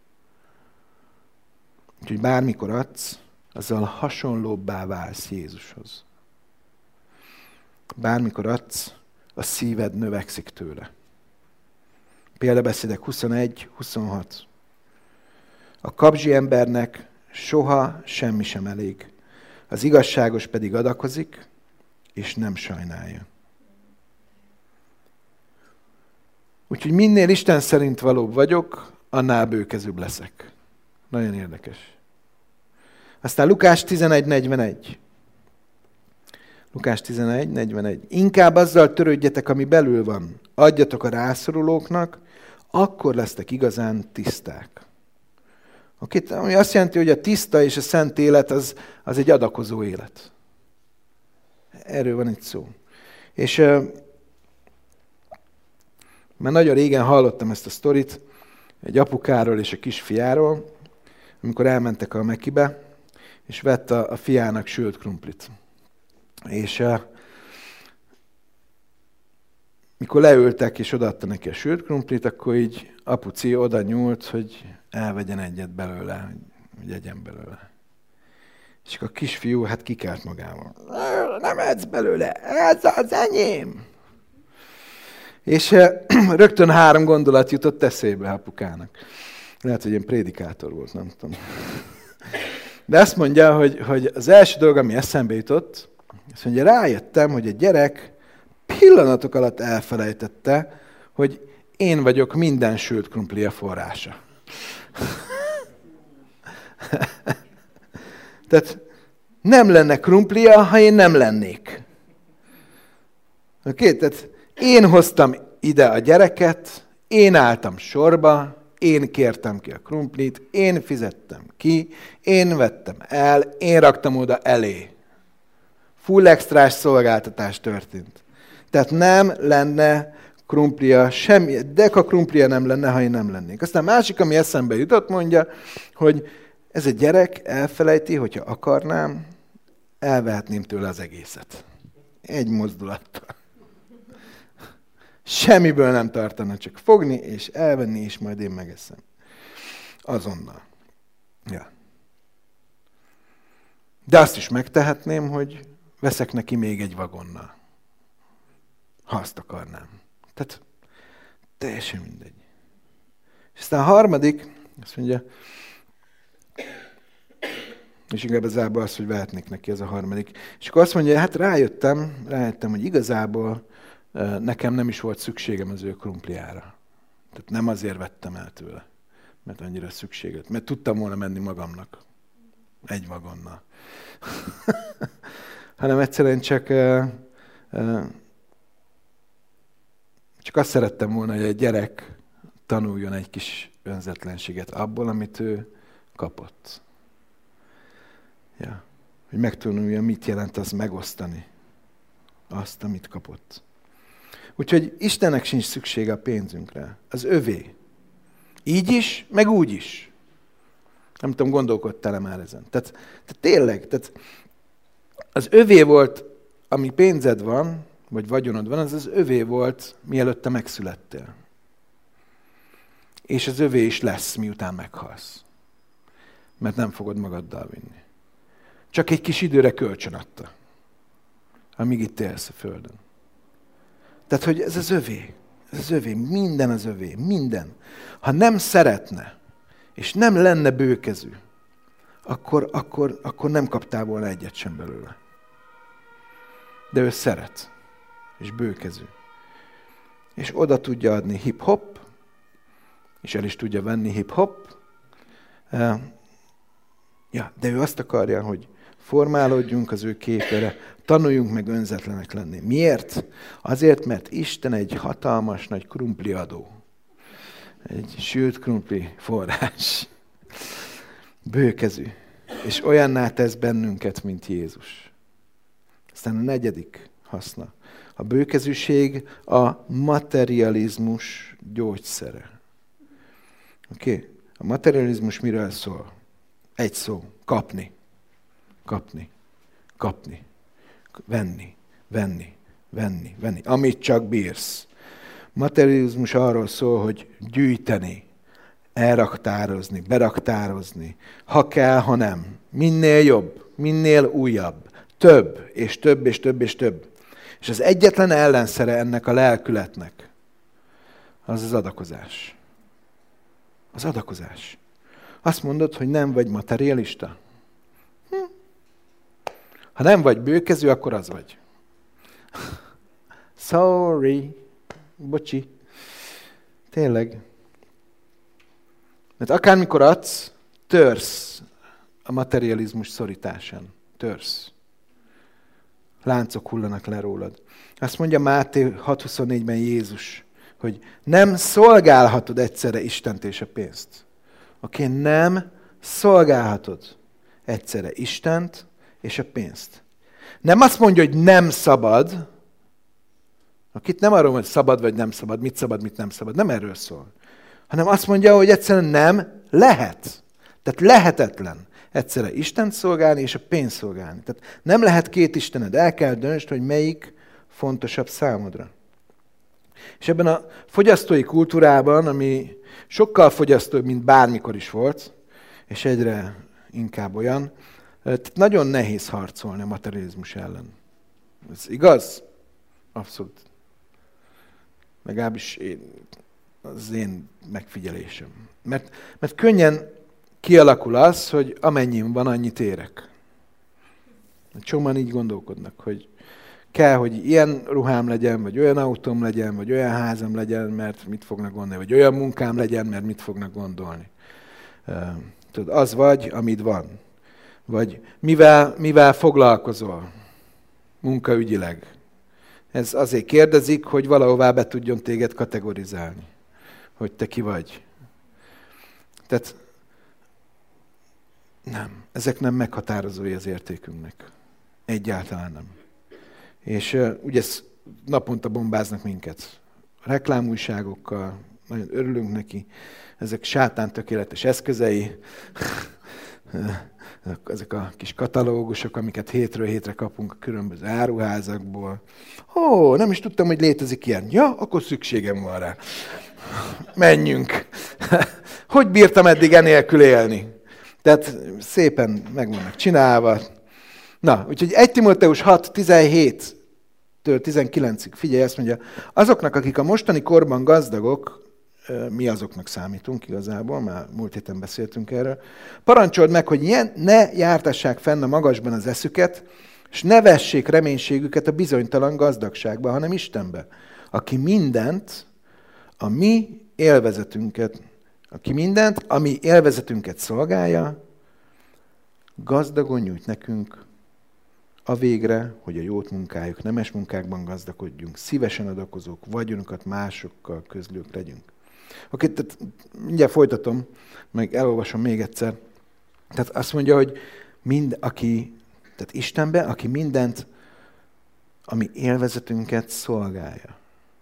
Úgyhogy bármikor adsz, azzal hasonlóbbá válsz Jézushoz. Bármikor adsz, a szíved növekszik tőle. Példabeszédek huszonegy huszonhat. A kapzsi embernek soha semmi sem elég. Az igazságos pedig adakozik, és nem sajnálja. Úgyhogy minél Isten szerint valóbb vagyok, annál bőkezőbb leszek. Nagyon érdekes. Aztán Lukás tizenegy negyvenegy. Lukás tizenegy negyvenegy. Inkább azzal törődjetek, ami belül van. Adjatok a rászorulóknak, akkor lesztek igazán tiszták. Oké, ami azt jelenti, hogy a tiszta és a szent élet az, az egy adakozó élet. Erről van itt szó. És uh, már nagyon régen hallottam ezt a sztorit egy apukáról és a kisfiáról, amikor elmentek a Mekibe, és vett a, a fiának sült krumplit. És uh, mikor leültek és odaadta neki a sült krumplit, akkor így apuci oda nyúlt, hogy elvegyen egyet belőle, hogy, hogy egyen belőle. És akkor a kisfiú hát kikelt magával. Nem edz belőle, ez az enyém! És uh, rögtön három gondolat jutott eszébe apukának. Lehet, hogy én prédikátor volt, nem tudom. De azt mondja, hogy, hogy az első dolog, ami eszembe jutott, azt mondja, rájöttem, hogy a gyerek pillanatok alatt elfelejtette, hogy én vagyok minden sült krumplia forrása. Tehát Nem lenne krumplia, ha én nem lennék. Oké? Okay? Tehát én hoztam ide a gyereket, én álltam sorba, én kértem ki a krumplit, én fizettem ki, én vettem el, én raktam oda elé. Full extrás szolgáltatás történt. Tehát nem lenne krumplia, semmi, deka krumplia nem lenne, ha én nem lennék. Aztán másik, ami eszembe jutott, mondja, hogy ez a gyerek elfelejti, hogyha akarnám, elvehetném tőle az egészet. Egy mozdulattal. Semmiből nem tartana, csak fogni és elvenni, és majd én megeszem. Azonnal. Ja. De azt is megtehetném, hogy veszek neki még egy vagonnal. Ha azt akarnám. Tehát teljesen mindegy. És aztán a harmadik, azt mondja, és inkább igazából az, hogy vehetnék neki, ez a harmadik. És akkor azt mondja, hát rájöttem, rájöttem, hogy igazából nekem nem is volt szükségem az ő krumpliára. Tehát nem azért vettem el tőle, mert annyira szükséget. Mert tudtam volna menni magamnak. Egy vagonnal. Hanem egyszerűen csak, csak azt szerettem volna, hogy egy gyerek tanuljon egy kis önzetlenséget abból, amit ő kapott. Ja. Hogy megtanulja, mit jelent az megosztani azt, amit kapott. Úgyhogy Istennek sincs szüksége a pénzünkre. Az övé. Így is, meg úgy is. Nem tudom, gondolkodtál-e már ezen. Tehát, tehát tényleg, tehát az övé volt, ami pénzed van, vagy vagyonod van, az az övé volt, mielőtt te megszülettél. És az övé is lesz, miután meghalsz. Mert nem fogod magaddal vinni. Csak egy kis időre kölcsön adta, amíg itt élsz a földön. Tehát, hogy ez az övé, ez az övé, minden az övé, minden. Ha nem szeretne, és nem lenne bőkezű, akkor, akkor, akkor nem kaptál volna egyet sem belőle. De ő szeret, és bőkezű. És oda tudja adni hip-hop, és el is tudja venni hip-hop. Ja, de ő azt akarja, hogy formálódjunk az ő képére, tanuljunk meg önzetlenek lenni. Miért? Azért, mert Isten egy hatalmas nagy krumpliadó. Egy sült krumpli forrás. Bőkezű. És olyanná tesz bennünket, mint Jézus. Aztán a negyedik haszna. A bőkezűség a materializmus gyógyszere. Oké? Okay? A materializmus miről szól? Egy szó. Kapni. Kapni. Kapni. Venni. Venni. Venni. Venni. Amit csak bírsz. Materializmus arról szól, hogy gyűjteni, elraktározni, beraktározni. Ha kell, ha nem. Minél jobb, minél újabb. Több, és több, és több, és több. És az egyetlen ellenszere ennek a lelkületnek, az az adakozás. Az adakozás. Azt mondod, hogy nem vagy materialista? Hm. Ha nem vagy bőkezű, akkor az vagy. Sorry. Bocsi. Tényleg. Mert akármikor adsz, törsz a materializmus szorításán. Törsz. Láncok hullanak le rólad. Azt mondja Máté hat huszonnégyben Jézus, hogy nem szolgálhatod egyszerre Istent és a pénzt. Oké, okay, nem szolgálhatod egyszerre Istent és a pénzt. Nem azt mondja, hogy nem szabad, akit nem arról, hogy szabad vagy nem szabad, mit szabad, mit nem szabad, nem erről szól. Hanem azt mondja, hogy egyszerűen nem lehet. Tehát lehetetlen egyszerre Istent szolgálni és a pénzt szolgálni. Tehát nem lehet két Istened, el kell döntsd, hogy melyik fontosabb számodra. És ebben a fogyasztói kultúrában, ami sokkal fogyasztóbb, mint bármikor is volt, és egyre inkább olyan, nagyon nehéz harcolni a materializmus ellen. Ez igaz? Abszolút. Legalábbis én, az én megfigyelésem. Mert, mert könnyen kialakul az, hogy amennyim van, annyit érek. Csomóan így gondolkodnak, hogy kell, hogy ilyen ruhám legyen, vagy olyan autóm legyen, vagy olyan házam legyen, mert mit fognak gondolni, vagy olyan munkám legyen, mert mit fognak gondolni. Tudod, az vagy, amit van. Vagy mivel, mivel foglalkozol munkaügyileg? Ez azért kérdezik, hogy valahová be tudjon téged kategorizálni, hogy te ki vagy. Tehát nem, ezek nem meghatározói az értékünknek. Egyáltalán nem. És uh, ugye naponta bombáznak minket reklámújságokkal, nagyon örülünk neki, ezek sátán tökéletes eszközei, ezek a kis katalógusok, amiket hétről hétre kapunk a különböző áruházakból. Ó, nem is tudtam, hogy létezik ilyen. Ja, akkor szükségem van rá. Menjünk. Hogy bírtam eddig enélkül élni? Tehát szépen meg vannak csinálva. Na, úgyhogy egy Timóteus hat tizenhéttől tizenkilencig, figyelj, ezt mondja, azoknak, akik a mostani korban gazdagok, mi azoknak számítunk igazából, már múlt héten beszéltünk erről, parancsold meg, hogy ilyen, ne jártassák fenn a magasban az eszüket, és ne vessék reménységüket a bizonytalan gazdagságba, hanem Istenbe, aki mindent, a mi élvezetünket, aki mindent, ami élvezetünket szolgálja, gazdagon nyújt nekünk a végre, hogy a jót munkáljuk, nemes munkákban gazdagodjunk, szívesen adakozók, vagyonukat másokkal közlők legyünk. Oké, tehát mindjárt folytatom, meg elolvasom még egyszer. Tehát azt mondja, hogy mind, aki, tehát Istenbe, aki mindent, ami élvezetünket szolgálja,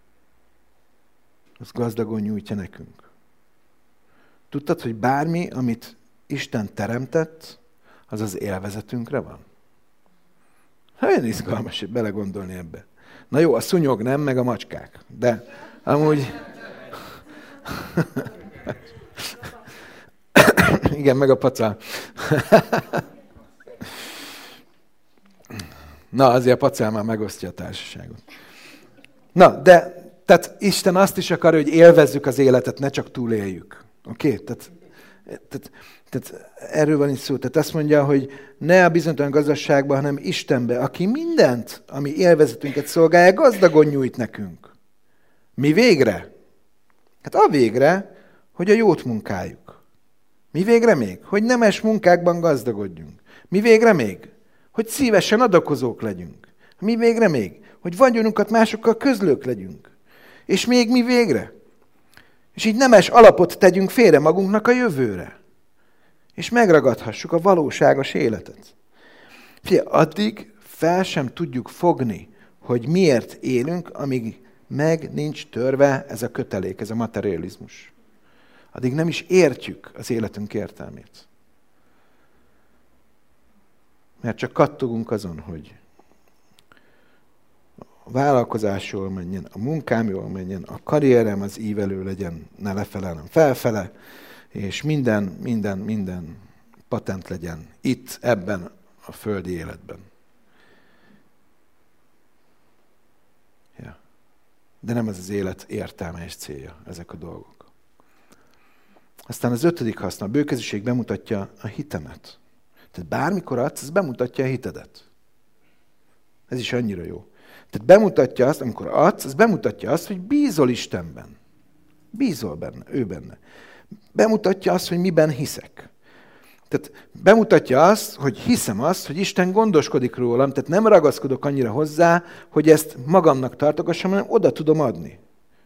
az gazdagon nyújtja nekünk. Tudtad, hogy bármi, amit Isten teremtett, az az élvezetünkre van? Hát olyan izgalmas belegondolni ebbe. Na jó, a szúnyog nem, meg a macskák. De amúgy... Igen, meg a pacál. Na, azért a pacál már megosztja a társaságot. Na, de tehát Isten azt is akar, hogy élvezzük az életet, ne csak túléljük. Oké? Okay? Tehát, tehát, tehát erről van itt szó. Tehát azt mondja, hogy ne a bizonytalan gazdaságban, hanem Istenbe, aki mindent, ami élvezetünket szolgálja, gazdagon nyújt nekünk. Mi végre? Hát a végre, hogy a jót munkáljuk. Mi végre még? Hogy nemes munkákban gazdagodjunk. Mi végre még? Hogy szívesen adakozók legyünk. Mi végre még? Hogy vagyonunkat másokkal közlők legyünk. És még mi végre? És így nemes alapot tegyünk félre magunknak a jövőre. És megragadhassuk a valóságos életet. Figyelj, addig fel sem tudjuk fogni, hogy miért élünk, amíg meg nincs törve ez a kötelék, ez a materializmus. Addig nem is értjük az életünk értelmét. Mert csak kattogunk azon, hogy a vállalkozás jól menjen, a munkám jól menjen, a karrierem az ívelő legyen, ne lefele, hanem felfele, és minden, minden, minden patent legyen itt, ebben a földi életben. Ja. De nem ez az élet értelme és célja, ezek a dolgok. Aztán az ötödik haszna, a bőkezűség bemutatja a hitemet. Tehát bármikor adsz, ez bemutatja a hitedet. Ez is annyira jó. Tehát bemutatja azt, amikor adsz, ez bemutatja azt, hogy bízol Istenben. Bízol benne, ő benne. Bemutatja azt, hogy miben hiszek. Tehát bemutatja azt, hogy hiszem azt, hogy Isten gondoskodik rólam, tehát nem ragaszkodok annyira hozzá, hogy ezt magamnak tartogassam, hanem oda tudom adni.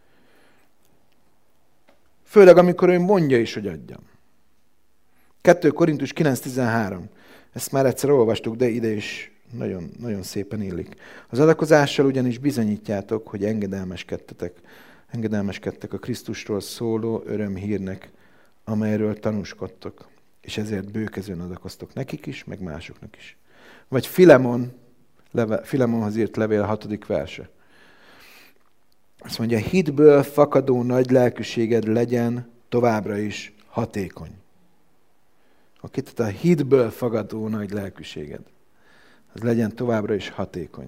Főleg, amikor ő mondja is, hogy adjam. kettő Korintus kilenc tizenhárom. Ezt már egyszer olvastuk, de ide is nagyon, nagyon szépen illik. Az adakozással ugyanis bizonyítjátok, hogy engedelmeskedtetek, engedelmeskedtek a Krisztusról szóló örömhírnek, amelyről tanúskodtok, és ezért bőkezően adakoztok nekik is, meg másoknak is. Vagy Filemon, leve, Filemonhoz írt levél hatodik verse. Azt mondja, hitből fakadó nagy lelkűséged legyen továbbra is hatékony. Oké, tehát a hitből fakadó nagy lelkűséged, az legyen továbbra is hatékony.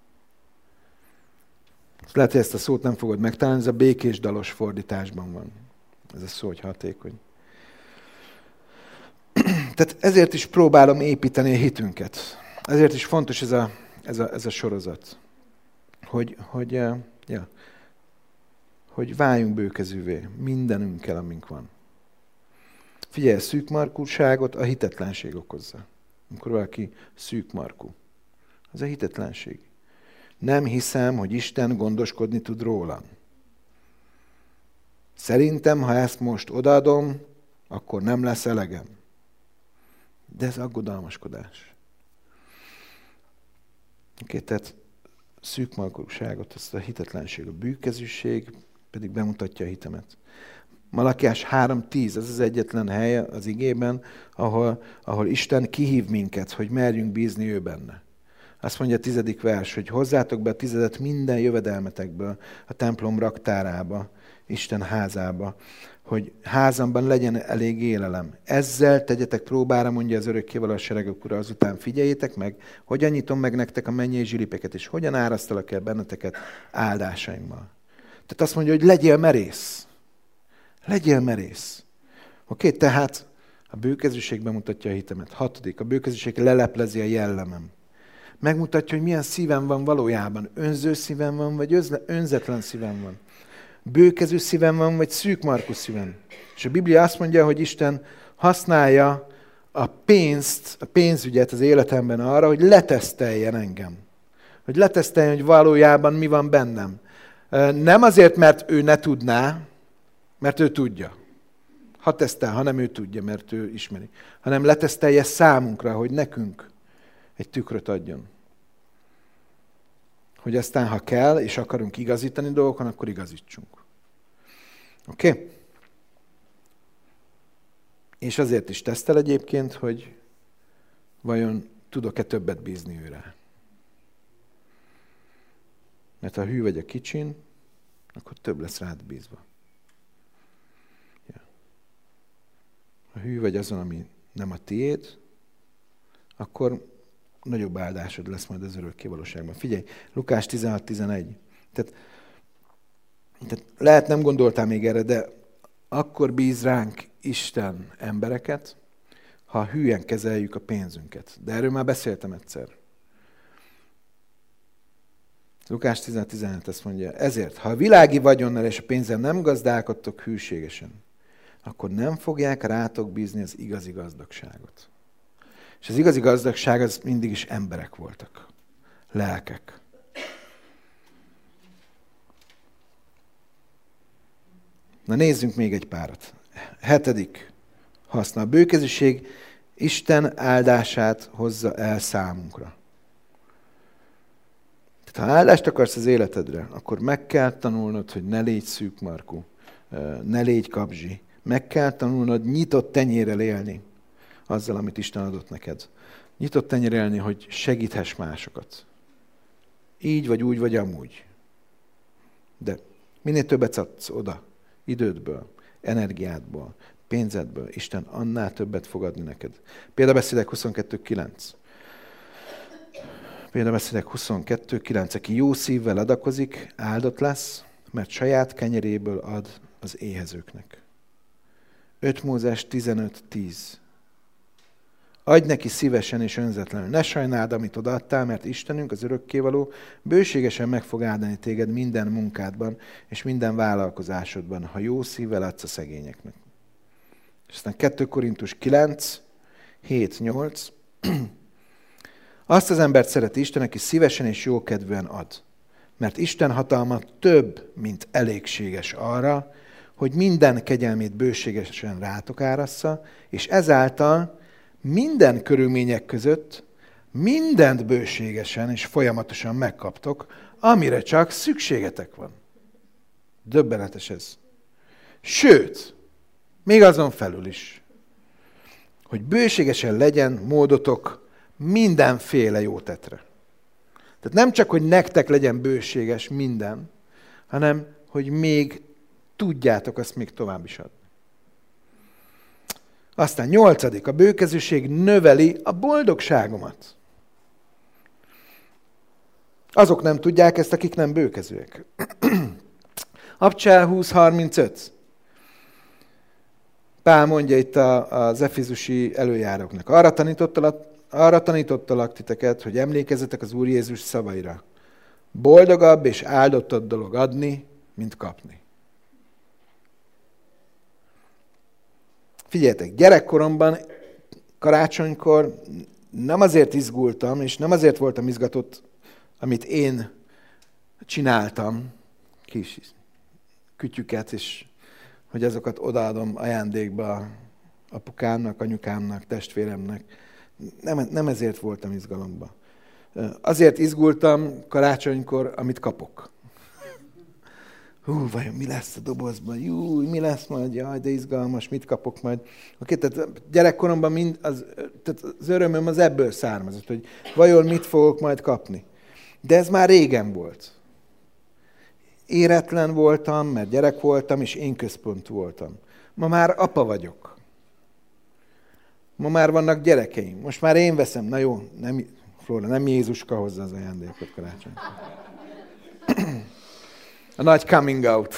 Lehet, hogy ezt a szót nem fogod megtalálni, ez a békés dalos fordításban van. Ez a szó, hogy hatékony. Tehát ezért is próbálom építeni a hitünket. Ezért is fontos ez a, ez a, ez a sorozat. Hogy, hogy, ja, hogy váljunk bőkezűvé mindenünkkel, amink van. Figyelj, a szűkmarkúságot a hitetlenség okozza. amikor valaki szűkmarkú. Az a hitetlenség. Nem hiszem, hogy Isten gondoskodni tud rólam. Szerintem, ha ezt most odaadom, akkor nem lesz elegem. De ez aggodalmaskodás. Oké, tehát szűkmarkúságot, ezt a hitetlenség, a bűkezűség pedig bemutatja a hitemet. Malakiás három tíz, ez az egyetlen hely az igében, ahol, ahol Isten kihív minket, hogy merjünk bízni ő benne. Azt mondja a tizedik vers, hogy hozzátok be a tizedet minden jövedelmetekből a templom raktárába, Isten házába, hogy házamban legyen elég élelem. Ezzel tegyetek próbára, mondja az örökkévaló a seregek ura, azután figyeljétek meg, hogyan nyitom meg nektek a mennyei zsilipeket, és hogyan árasztalak el benneteket áldásaimmal. Tehát azt mondja, hogy legyél merész. Legyél merész. Oké, tehát a bőkezűség bemutatja a hitemet. Hatodik, a bőkezűség leleplezi a jellemem. Megmutatja, hogy milyen szívem van valójában. Önző szívem van, vagy önzetlen szívem van. Bőkezű szívem van, vagy szűkmarkú szívem. És a Biblia azt mondja, hogy Isten használja a pénzt, a pénzügyet az életemben arra, hogy leteszteljen engem. Hogy leteszteljen, hogy valójában mi van bennem. Nem azért, mert ő ne tudná, mert ő tudja. Ha tesztel, hanem ő tudja, mert ő ismeri. Hanem letesztelje számunkra, hogy nekünk egy tükröt adjon. Hogy aztán, ha kell, és akarunk igazítani dolgokon, akkor igazítsunk. Oké? Okay? És azért is tesztel egyébként, hogy vajon tudok-e többet bízni őre. Mert ha hű vagy a kicsin, akkor több lesz rád bízva. Ja. Ha hű vagy azon, ami nem a tiéd, akkor nagyobb áldásod lesz majd az örökké valóságban. Figyelj, Lukás tizenhat tizenegy. Tehát, tehát lehet nem gondoltál még erre, de akkor bíz ránk Isten embereket, ha hülyen kezeljük a pénzünket. De erről már beszéltem egyszer. Lukás tizenhat tizenhet ezt mondja, ezért, ha a világi vagyonnal és a pénzzel nem gazdálkodtok hűségesen, akkor nem fogják rátok bízni az igazi gazdagságot. És az igazi gazdagság az mindig is emberek voltak. Lelkek. Na nézzünk még egy párat. Hetedik haszna. A bőkezűség Isten áldását hozza el számunkra. Tehát ha áldást akarsz az életedre, akkor meg kell tanulnod, hogy ne légy szűkmarkú, ne légy kapzsi. Meg kell tanulnod nyitott tenyérrel élni azzal, amit Isten adott neked. Nyitott tenyérrel élni, hogy segíthess másokat. Így, vagy úgy, vagy amúgy. De minél többet adsz oda, idődből, energiádból, pénzedből, Isten annál többet fog adni neked. Példabeszédek huszonkettő kilenc. Példabeszédek huszonkettő kilenc. Aki jó szívvel adakozik, áldott lesz, mert saját kenyeréből ad az éhezőknek. öt Mózes tizenöt tíz. Adj neki szívesen és önzetlenül. Ne sajnáld, amit odaadtál, mert Istenünk, az örökkévaló, bőségesen meg fog áldani téged minden munkádban és minden vállalkozásodban, ha jó szívvel adsz a szegényeknek. És aztán kettő Korintus kilenc hét nyolc. Azt az embert szereti Isten, aki szívesen és jókedvűen ad. Mert Isten hatalma több, mint elégséges arra, hogy minden kegyelmét bőségesen rátok árassza, és ezáltal minden körülmények között mindent bőségesen és folyamatosan megkaptok, amire csak szükségetek van. Döbbenetes ez. Sőt, még azon felül is, hogy bőségesen legyen módotok mindenféle jó tetre. Tehát nem csak, hogy nektek legyen bőséges minden, hanem, hogy még tudjátok azt még tovább is adni. Aztán nyolcadik, a bőkezűség növeli a boldogságomat. Azok nem tudják ezt, akik nem bőkezőek. Abcsel húsz harmincöt. Pál mondja itt az efizusi előjáróknak. Arra tanítottalak, arra tanítottalak titeket, hogy emlékezzetek az Úr Jézus szavaira. Boldogabb és áldottabb dolog adni, mint kapni. Figyeljetek, gyerekkoromban, karácsonykor nem azért izgultam, és nem azért voltam izgatott, amit én csináltam, kis kütyüket, és hogy azokat odaadom ajándékba apukámnak, anyukámnak, testvéremnek. Nem, nem ezért voltam izgalomban. Azért izgultam karácsonykor, amit kapok. Hú, vajon mi lesz a dobozban? Jú, mi lesz majd? Jaj, de izgalmas, mit kapok majd? Oké, tehát gyerekkoromban mind az, tehát az örömöm az ebből származott, hogy vajon mit fogok majd kapni. De ez már régen volt. Éretlen voltam, mert gyerek voltam, és én központú voltam. Ma már apa vagyok. Ma már vannak gyerekeim. Most már én veszem. Na jó, nem, Flóra, nem Jézuska hozza az ajándékot karácsonykor. A nagy coming out.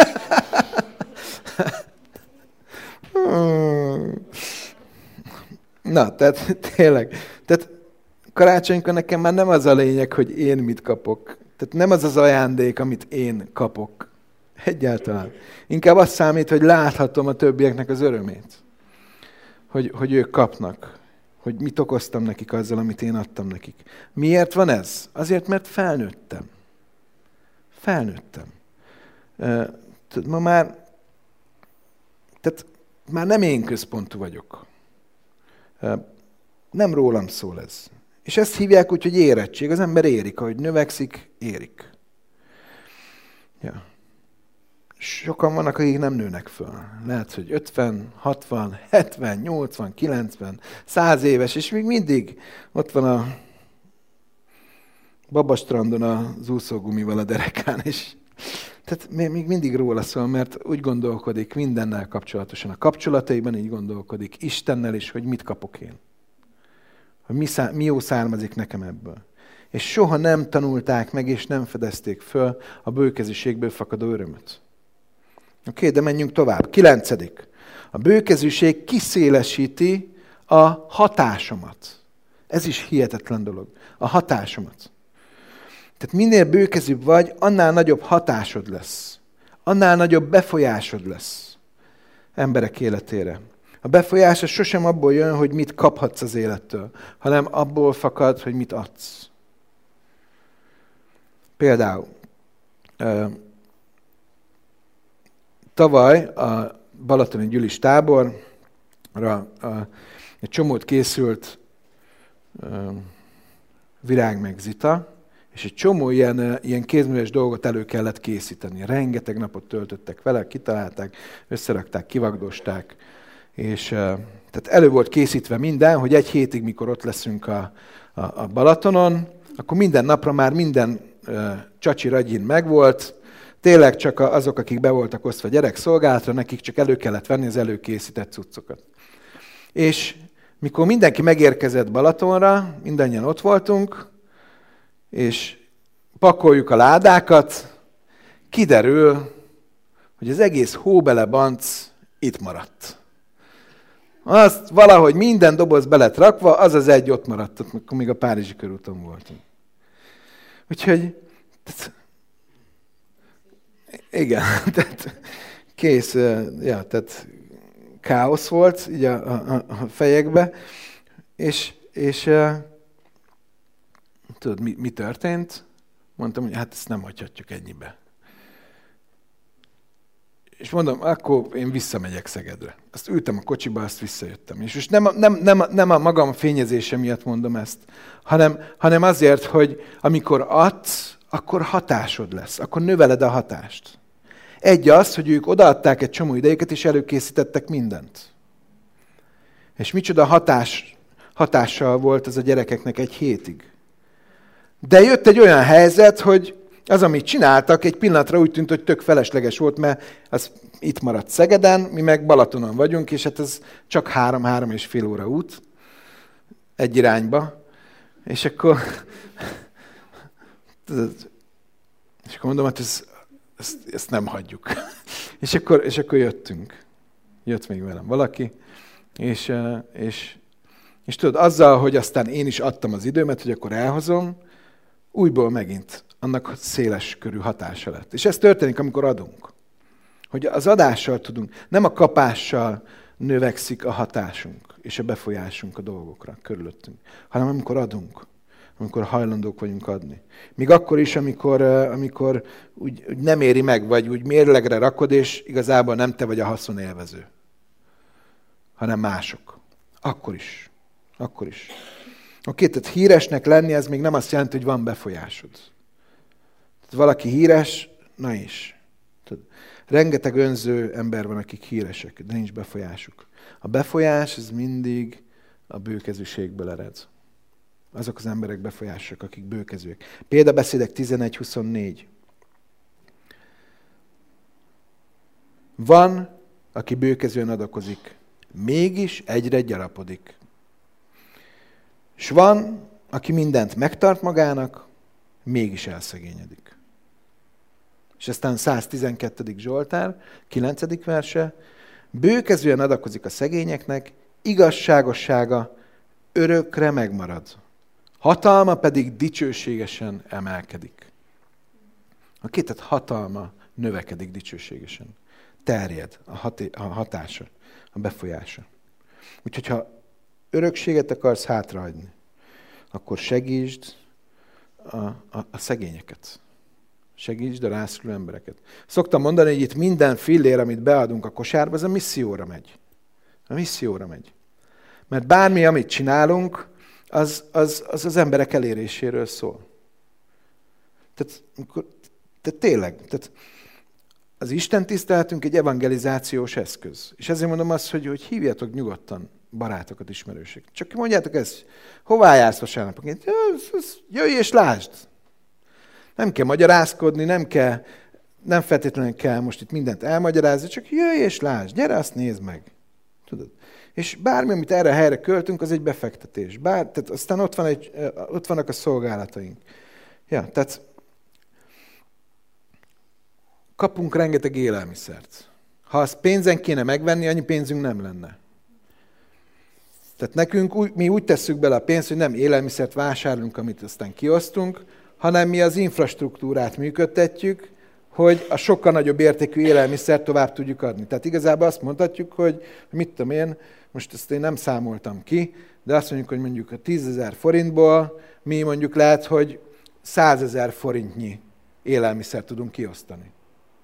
Na, tehát tényleg. Tehát karácsonykor nekem már nem az a lényeg, hogy én mit kapok. Tehát nem az az ajándék, amit én kapok. Egyáltalán. Inkább az számít, hogy láthatom a többieknek az örömét. Hogy, hogy ők kapnak. Hogy mit okoztam nekik azzal, amit én adtam nekik. Miért van ez? Azért, mert felnőttem. Felnőttem. Ma már, tehát már nem én központú vagyok. Nem rólam szól ez. És ezt hívják úgy, hogy érettség. Az ember érik, ahogy növekszik, érik. Ja. Sokan vannak, akik nem nőnek föl. Lehet, hogy ötven, hatvan, hetven, nyolcvan, kilencven, száz éves, és még mindig ott van a babastrandon az úszógumival a derekán, és tehát még mindig róla szól, mert úgy gondolkodik mindennel kapcsolatosan. A kapcsolataiban így gondolkodik, Istennel is, hogy mit kapok én. Hogy mi, szá- mi jó származik nekem ebből. És soha nem tanulták meg, és nem fedezték föl a bőkezűségből fakadó örömöt. Oké, de menjünk tovább. Kilencedik. A bőkezűség kiszélesíti a hatásomat. Ez is hihetetlen dolog. A hatásomat. Tehát minél bőkezűbb vagy, annál nagyobb hatásod lesz. Annál nagyobb befolyásod lesz emberek életére. A befolyás sosem abból jön, hogy mit kaphatsz az élettől, hanem abból fakad, hogy mit adsz. Például tavaly a balatoni gyülis táborra egy csomót készült Virág meg Zita, és egy csomó ilyen, ilyen kézműves dolgot elő kellett készíteni. Rengeteg napot töltöttek vele, kitalálták, összerakták, kivagdosták, és tehát elő volt készítve minden, hogy egy hétig, mikor ott leszünk a, a, a Balatonon, akkor minden napra már minden uh, csacsi-ragyin megvolt, tényleg csak azok, akik be voltak osztva gyerekszolgálatra, nekik csak elő kellett venni az előkészített cuccokat. És mikor mindenki megérkezett Balatonra, mindannyian ott voltunk, és pakoljuk a ládákat, kiderül, hogy az egész hóbelebanc itt maradt. Azt valahogy minden doboz be lett rakva, az az egy ott maradt, akkor még a Párizsi körúton voltunk. Úgyhogy, tehát, igen, tehát kész, ja, tehát káosz volt így a, a, a fejekbe, és, és tudod, mi, mi történt? Mondtam, hogy hát ezt nem hagyhatjuk ennyibe. És mondom, akkor én visszamegyek Szegedre. Azt ültem a kocsiba, azt visszajöttem. És most nem, nem, nem, nem a magam fényezése miatt mondom ezt, hanem, hanem azért, hogy amikor adsz, akkor hatásod lesz, akkor növeled a hatást. Egy az, hogy ők odaadták egy csomó idejüket, és előkészítettek mindent. És micsoda hatás, hatással volt ez a gyerekeknek egy hétig. De jött egy olyan helyzet, hogy az, amit csináltak, egy pillanatra úgy tűnt, hogy tök felesleges volt, mert az itt maradt Szegeden, mi meg Balatonon vagyunk, és hát ez csak három-három és fél óra út egy irányba. És akkor, és akkor mondom, hát ez, ezt, ezt nem hagyjuk. És akkor, és akkor jöttünk. Jött még velem valaki, és, és, és tudod, azzal, hogy aztán én is adtam az időmet, hogy akkor elhozom, újból megint annak széles körű hatása lett. És ez történik, amikor adunk. Hogy az adással tudunk, nem a kapással növekszik a hatásunk. és a befolyásunk a dolgokra körülöttünk, hanem amikor adunk, amikor hajlandók vagyunk adni. Még akkor is, amikor, amikor úgy, úgy nem éri meg, vagy úgy mérlegre rakod, és igazából nem te vagy a haszonélvező, hanem mások. Akkor is. Akkor is. Oké, tehát híresnek lenni, ez még nem azt jelenti, hogy van befolyásod. Tehát valaki híres, na is. Tehát rengeteg önző ember van, akik híresek, de nincs befolyásuk. A befolyás, ez mindig a bőkezűségből ered. Azok az emberek befolyásosak, akik bőkezőek. Példabeszédek tizenegy huszonnégy. Van, aki bőkezően adakozik, mégis egyre gyarapodik. S van, aki mindent megtart magának, mégis elszegényedik. És aztán száztizenkettedik Zsoltár, kilencedik verse. Bőkezően adakozik a szegényeknek, igazságossága örökre megmarad. Hatalma pedig dicsőségesen emelkedik. A két hatalma növekedik dicsőségesen. Terjed a, haté- a hatása, a befolyása. Úgyhogy ha örökséget akarsz hátrahagyni, akkor segítsd a, a, a szegényeket. Segítsd a rászoruló embereket. Szoktam mondani, hogy itt minden fillér, amit beadunk a kosárba, az a misszióra megy. A misszióra megy. Mert bármi, amit csinálunk, az az, az, az emberek eléréséről szól. Tehát, tehát tényleg, tehát az Isten tiszteletünk egy evangelizációs eszköz. És ezért mondom azt, hogy, hogy hívjatok nyugodtan barátokat, ismerősöket. Csak mondjátok ezt, hová jársz vasárnaponként? Jöjj és lásd! Nem kell magyarázkodni, nem kell, nem feltétlenül kell most itt mindent elmagyarázni, csak jöjj és lásd, gyere, azt nézd meg. Tudod? És bármi, amit erre a helyre költünk, az egy befektetés. Bár, tehát aztán ott, van egy, ott vannak a szolgálataink. Ja, tehát kapunk rengeteg élelmiszert. Ha azt pénzen kéne megvenni, annyi pénzünk nem lenne. Tehát nekünk úgy, mi úgy tesszük bele a pénzt, hogy nem élelmiszert vásárolunk, amit aztán kiosztunk, hanem mi az infrastruktúrát működtetjük, hogy a sokkal nagyobb értékű élelmiszert tovább tudjuk adni. Tehát igazából azt mondhatjuk, hogy mit tudom én, most ezt én nem számoltam ki, de azt mondjuk, hogy mondjuk a tízezer forintból mi mondjuk lehet, hogy százezer forintnyi élelmiszert tudunk kiosztani.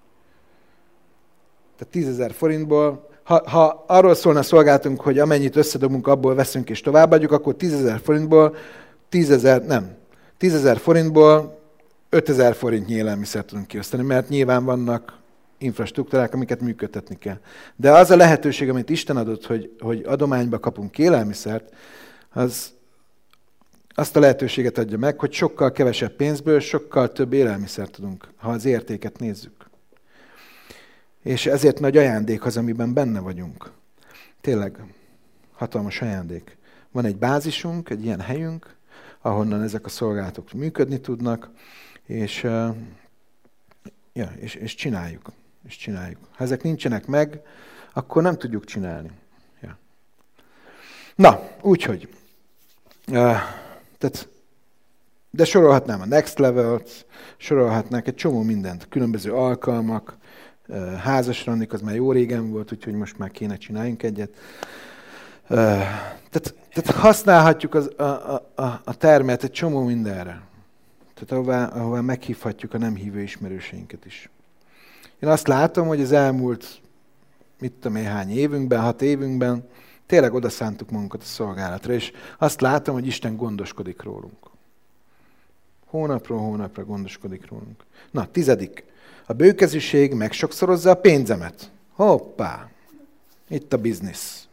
Tehát tízezer forintból, ha, ha arról szólna a szolgálatunk, hogy amennyit összedobunk, abból veszünk és továbbadjuk, akkor tízezer forintból, tízezer, nem, tízezer forintból ötezer forintnyi élelmiszert tudunk kiosztani, mert nyilván vannak infrastruktúrák, amiket működtetni kell. De az a lehetőség, amit Isten adott, hogy, hogy adományba kapunk élelmiszert, az azt a lehetőséget adja meg, hogy sokkal kevesebb pénzből, sokkal több élelmiszert tudunk, ha az értéket nézzük. És ezért nagy ajándék az, amiben benne vagyunk. Tényleg hatalmas ajándék. Van egy bázisunk, egy ilyen helyünk, ahonnan ezek a szolgálatok működni tudnak, és, uh, ja, és, és csináljuk. És csináljuk. Ha ezek nincsenek meg, akkor nem tudjuk csinálni. Ja. Na, úgyhogy. Uh, tehát, de sorolhatnám a Next Level-t, sorolhatnánk egy csomó mindent, különböző alkalmak, uh, házasrandik, az már jó régen volt, úgyhogy most már kéne csináljunk egyet. Uh, tehát, tehát használhatjuk az, a, a, a termet egy csomó mindenre. Tehát ahová, ahová meghívhatjuk a nem hívő ismerőseinket is. Én azt látom, hogy az elmúlt, mit tudom én, hány évünkben, hat évünkben tényleg odaszántuk magunkat a szolgálatra, és azt látom, hogy Isten gondoskodik rólunk. Hónapról hónapra gondoskodik rólunk. Na, tizedik. A bőkezűség megsokszorozza a pénzemet. Hoppá! Itt a biznisz.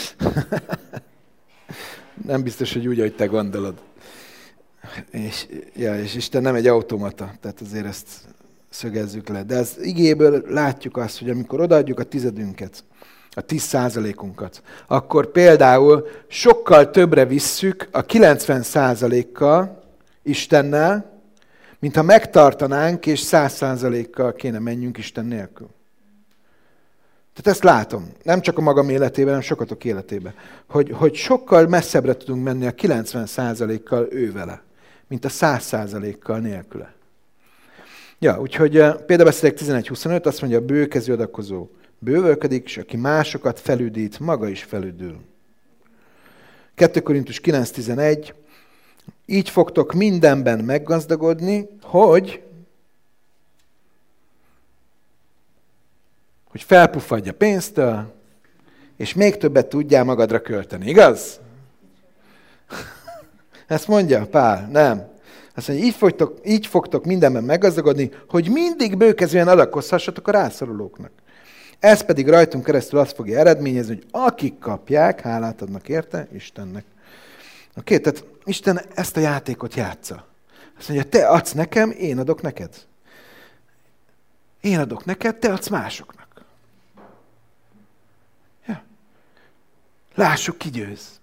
Nem biztos, hogy úgy, ahogy te gondolod. És, ja, és Isten nem egy automata, tehát azért ezt szögezzük le. De az igéből látjuk azt, hogy amikor odaadjuk a tizedünket, a tíz százalékunkat, akkor például sokkal többre visszük a kilencven százalékkal Istennel, mint ha megtartanánk, és száz százalékkal kéne menjünk Isten nélkül. Tehát ezt látom, nem csak a magam életében, hanem sokatok életében, hogy, hogy sokkal messzebbre tudunk menni a kilencven százalékkal ő vele, mint a száz százalékkal nélküle. Ja, úgyhogy Példabeszédek tizenegy huszonöt azt mondja, a bőkezű adakozó bővölködik, és aki másokat felüdít, maga is felüdül. kettő Korintus kilenc tizenegy. Így fogtok mindenben meggazdagodni, hogy, hogy felpuffadj a pénztől, és még többet tudjál magadra költeni. Igaz? Ezt mondja Pál? Nem. Azt mondja, így fogtok, így fogtok mindenben meggazdagodni, hogy mindig bőkezően adakozhassatok a rászorulóknak. Ez pedig rajtunk keresztül azt fogja eredményezni, hogy akik kapják, hálát adnak érte Istennek. Oké, tehát Isten ezt a játékot játsza. Azt mondja, te adsz nekem, én adok neked. Én adok neked, te adsz másoknak. Ja. Lássuk, ki győz.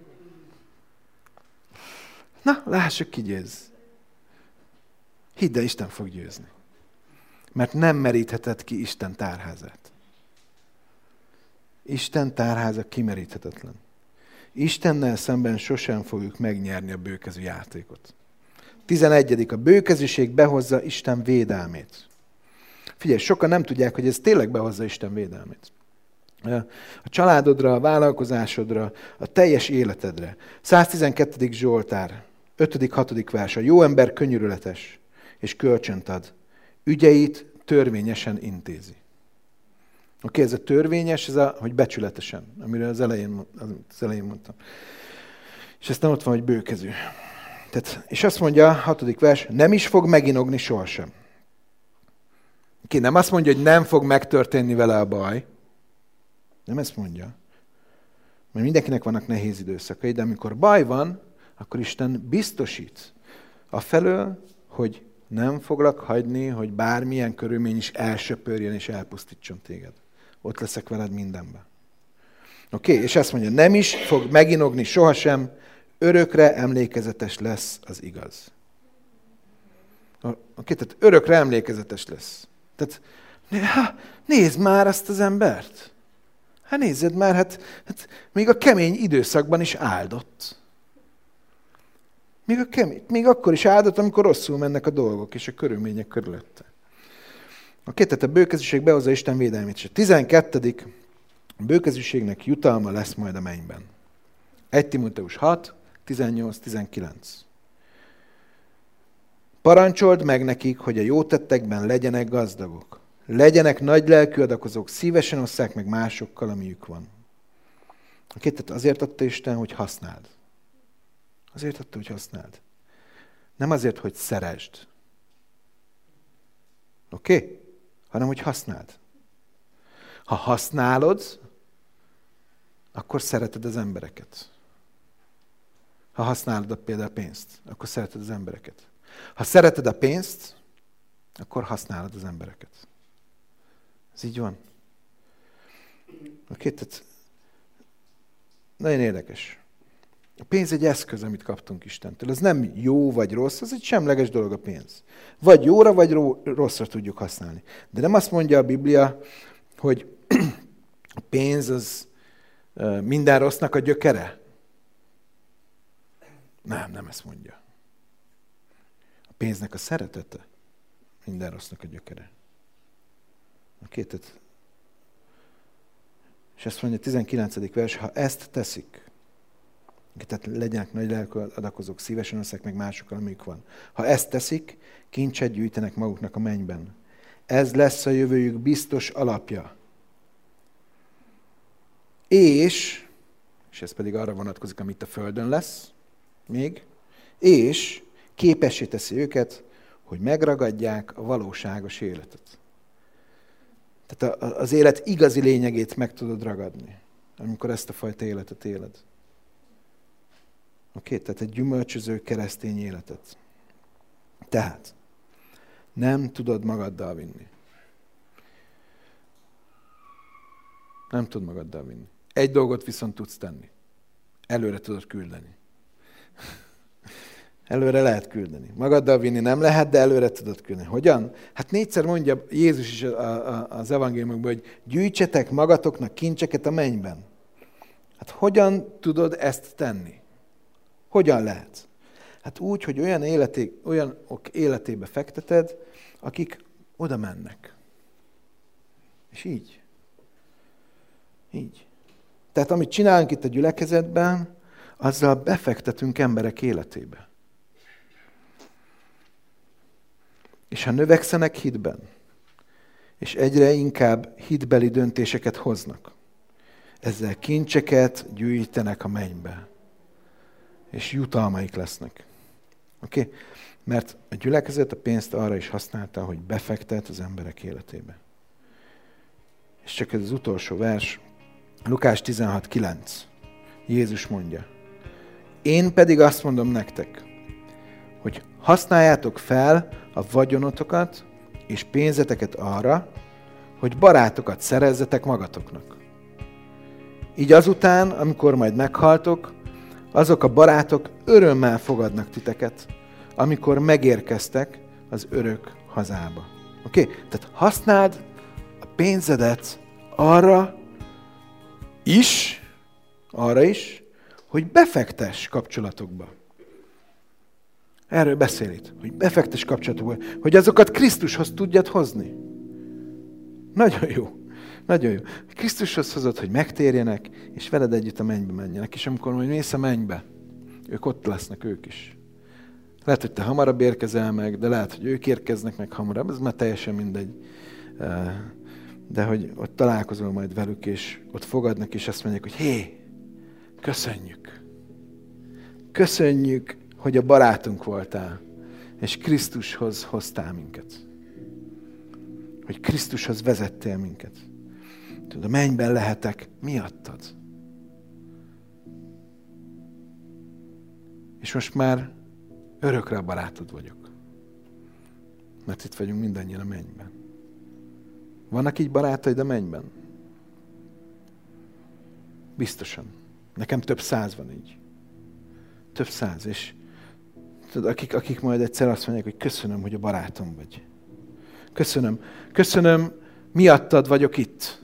Na, lássuk, ki győz. Hidd el, Isten fog győzni. Mert nem merítheted ki Isten tárházát. Isten tárháza kimeríthetetlen. Istennel szemben sosem fogjuk megnyerni a bőkezű játékot. tizenegyedik. A bőkezűség behozza Isten védelmét. Figyelj, sokan nem tudják, hogy ez tényleg behozza Isten védelmét. A családodra, a vállalkozásodra, a teljes életedre. száztizenkettedik Zsoltár, ötödik hatodik vers. A jó ember könyörületes, és kölcsönt ad. Ügyeit törvényesen intézi. Oké, ez a törvényes, ez a, hogy becsületesen, amiről az elején, az elején mondtam. És aztán ott van, hogy bőkezű. Tehát, és azt mondja, hatodik vers, nem is fog meginogni sohasem. Oké, nem azt mondja, hogy nem fog megtörténni vele a baj. Nem ezt mondja. Mert mindenkinek vannak nehéz időszakai, de amikor baj van, akkor Isten biztosít afelől, hogy nem foglak hagyni, hogy bármilyen körülmény is elsöpörjön és elpusztítson téged. Ott leszek veled mindenben. Oké, okay, és azt mondja, nem is fog meginogni sohasem, örökre emlékezetes lesz az igaz. Oké, okay, tehát örökre emlékezetes lesz. Tehát nézd már azt az embert. Hát nézzed már, hát, hát még a kemény időszakban is áldott. Még, a kemény, még akkor is áldott, amikor rosszul mennek a dolgok és a körülmények körülötte. Oké, tehát a bőkezűség behozza Isten védelmét. És a tizenkettedik A bőkezűségnek jutalma lesz majd a mennyben. egy Timóteus hat tizennyolc tizenkilenc. Parancsold meg nekik, hogy a jó tettekben legyenek gazdagok. Legyenek nagy lelkű adakozók, szívesen osszák meg másokkal, amiük van. Oké, tehát azért adta Isten, hogy használd. Azért adta, hogy használd. Nem azért, hogy szeresd. Oké? Okay? Hanem, hogy használd. Ha használod, akkor szereted az embereket. Ha használod a például a pénzt, akkor szereted az embereket. Ha szereted a pénzt, akkor használod az embereket. Ez így van. Oké, tehát nagyon érdekes. A pénz egy eszköz, amit kaptunk Istentől. Ez nem jó vagy rossz, ez egy semleges dolog a pénz. Vagy jóra, vagy rosszra tudjuk használni. De nem azt mondja a Biblia, hogy a pénz az minden rossznak a gyökere. Nem, nem ezt mondja. A pénznek a szeretete minden rossznak a gyökere. Oké, tehát és ezt mondja a tizenkilencedik vers, ha ezt teszik, tehát legyenek nagy lelkű adakozók, szívesen osszák meg másokkal, amik van. Ha ezt teszik, kincset gyűjtenek maguknak a mennyben. Ez lesz a jövőjük biztos alapja. És, és ez pedig arra vonatkozik, amit a földön lesz, még, és képessé teszi őket, hogy megragadják a valóságos életet. Tehát az élet igazi lényegét meg tudod ragadni, amikor ezt a fajta életet éled. Oké, okay, tehát egy gyümölcsöző keresztény életet. Tehát nem tudod magaddal vinni. Nem tudod magaddal vinni. Egy dolgot viszont tudsz tenni. Előre tudod küldeni. Előre lehet küldeni. Magaddal vinni nem lehet, de előre tudod küldeni. Hogyan? Hát négyszer mondja Jézus is az evangéliumokban, hogy gyűjtsetek magatoknak kincseket a mennyben. Hát hogyan tudod ezt tenni? Hogyan lehet? Hát úgy, hogy olyan életé, olyanok életébe fekteted, akik oda mennek. És így. Így. Tehát amit csinálunk itt a gyülekezetben, azzal befektetünk emberek életébe. És ha növekszenek hitben, és egyre inkább hitbeli döntéseket hoznak, ezzel kincseket gyűjtenek a mennybe, és jutalmaik lesznek. Oké? Okay? Mert a gyülekezet a pénzt arra is használta, hogy befektet az emberek életébe. És csak ez az utolsó vers, Lukás tizenhat kilenc. Jézus mondja, én pedig azt mondom nektek, hogy használjátok fel a vagyonotokat és pénzeteket arra, hogy barátokat szerezzetek magatoknak. Így azután, amikor majd meghaltok, azok a barátok örömmel fogadnak titeket, amikor megérkeztek az örök hazába. Oké? Okay? Tehát használd a pénzedet arra is, arra is, hogy befektess kapcsolatokba. Erről beszél itt, hogy befektess kapcsolatokba, hogy azokat Krisztushoz tudjad hozni. Nagyon jó. Nagyon jó. Krisztushoz hozod, hogy megtérjenek, és veled együtt a mennybe menjenek. És amikor majd mész a mennybe, ők ott lesznek, ők is. Lehet, hogy te hamarabb érkezel meg, de lehet, hogy ők érkeznek meg hamarabb, ez már teljesen mindegy. De hogy ott találkozol majd velük, és ott fogadnak, és azt mondják, hogy hé, köszönjük. Köszönjük, hogy a barátunk voltál, és Krisztushoz hoztál minket. Hogy Krisztushoz vezettél minket. Tudod, a mennyben lehetek miattad. És most már örökre a barátod vagyok. Mert itt vagyunk mindannyian a mennyben. Vannak így barátaid a mennyben? Biztosan. Nekem több száz van így. Több száz. És tudod, akik, akik majd egyszer azt mondják, hogy köszönöm, hogy a barátom vagy. Köszönöm. Köszönöm, miattad vagyok itt.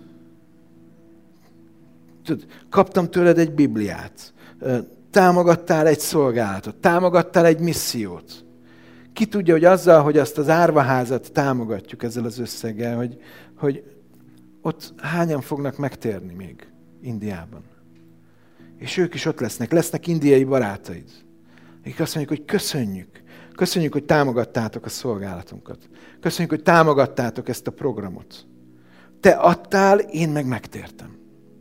Tudod, kaptam tőled egy Bibliát. Támogattál egy szolgálatot. Támogattál egy missziót. Ki tudja, hogy azzal, hogy azt az árvaházat támogatjuk ezzel az összeggel, hogy, hogy ott hányan fognak megtérni még Indiában. És ők is ott lesznek. Lesznek indiai barátaid. Akik azt mondják, hogy köszönjük. Köszönjük, hogy támogattátok a szolgálatunkat. Köszönjük, hogy támogattátok ezt a programot. Te adtál, én meg megtértem.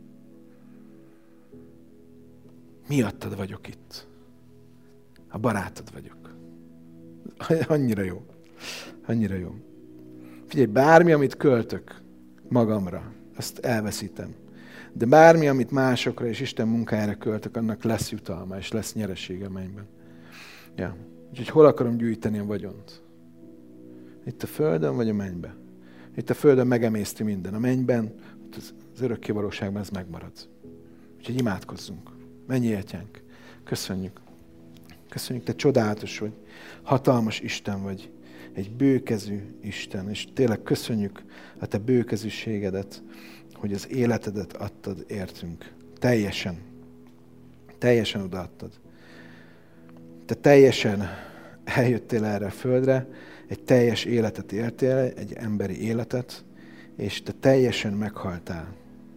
Miattad vagyok itt. A barátod vagyok. Annyira jó. Annyira jó. Figyelj, bármi, amit költök magamra, azt elveszítem. De bármi, amit másokra és Isten munkájára költök, annak lesz jutalma, és lesz nyeresége a mennyben. Ja. Úgyhogy hol akarom gyűjteni a vagyont? Itt a földön, vagy a mennyben? Itt a földön megemészti minden. A mennyben, az örökké valóságban ez megmarad. Úgyhogy imádkozzunk. Mennyi atyánk. Köszönjük. Köszönjük, te csodálatos vagy. Hatalmas Isten vagy. Egy bőkezű Isten. És tényleg köszönjük a te bőkezűségedet, hogy az életedet adtad értünk. Teljesen. Teljesen odaadtad. Te teljesen eljöttél erre a földre, egy teljes életet éltél, egy emberi életet, és te teljesen meghaltál.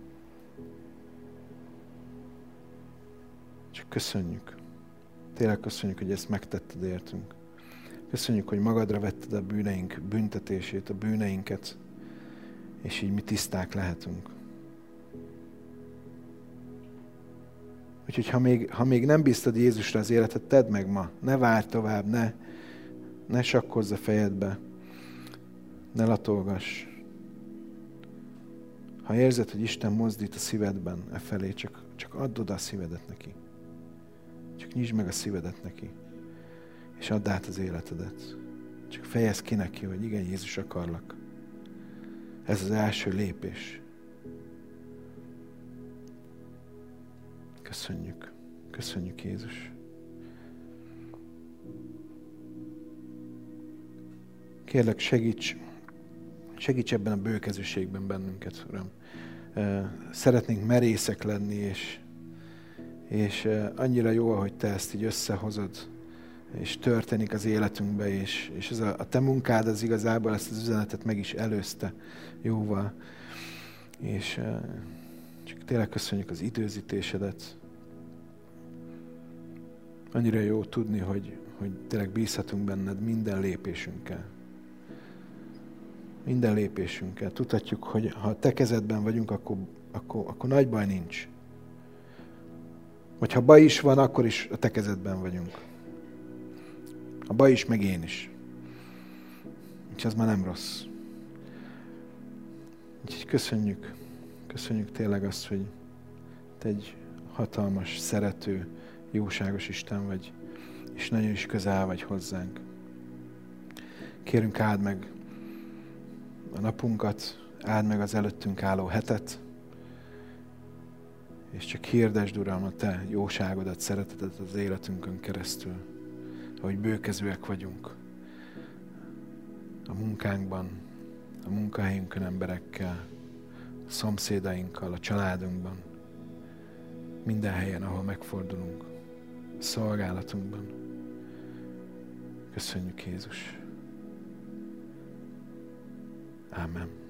Csak köszönjük. Tényleg köszönjük, hogy ezt megtetted értünk. Köszönjük, hogy magadra vetted a bűneink büntetését, a bűneinket, és így mi tiszták lehetünk. Úgyhogy ha még, ha még nem bíztad Jézusra az életet, tedd meg ma. Ne várj tovább, ne, ne sakkozz a fejedbe, ne latolgass. Ha érzed, hogy Isten mozdít a szívedben e felé, csak, csak add oda a szívedet neki. Csak nyisd meg a szívedet neki, és add át az életedet. Csak fejezd ki neki, hogy igen, Jézus, akarlak. Ez az első lépés. Köszönjük. Köszönjük, Jézus. Kérlek, segíts, segíts ebben a bőkezűségben bennünket, Uram. Szeretnénk merészek lenni, és, és annyira jó, ahogy te ezt így összehozod, és történik az életünkbe, és, és ez a, a te munkád az igazából ezt az üzenetet meg is előzte jóval. És csak tényleg köszönjük az időzítésedet. Annyira jó tudni, hogy, hogy tényleg bízhatunk benned minden lépésünkkel. Minden lépésünkkel. Tudhatjuk, hogy ha a te kezedben vagyunk, akkor, akkor, akkor nagy baj nincs. Vagy ha baj is van, akkor is a te kezedben vagyunk. A baj is, meg én is. Úgyhogy az már nem rossz. Úgyhogy köszönjük, köszönjük tényleg azt, hogy te egy hatalmas, szerető, jóságos Isten vagy, és nagyon is közel vagy hozzánk. Kérünk, áld meg a napunkat, áld meg az előttünk álló hetet, és csak hirdesd, Uram, a te jóságodat, szeretetet az életünkön keresztül, ahogy bőkezőek vagyunk a munkánkban, a munkahelyünkön emberekkel, a szomszédainkkal, a családunkban, minden helyen, ahol megfordulunk, a szolgálatunkban. Köszönjük, Jézus! Ámen.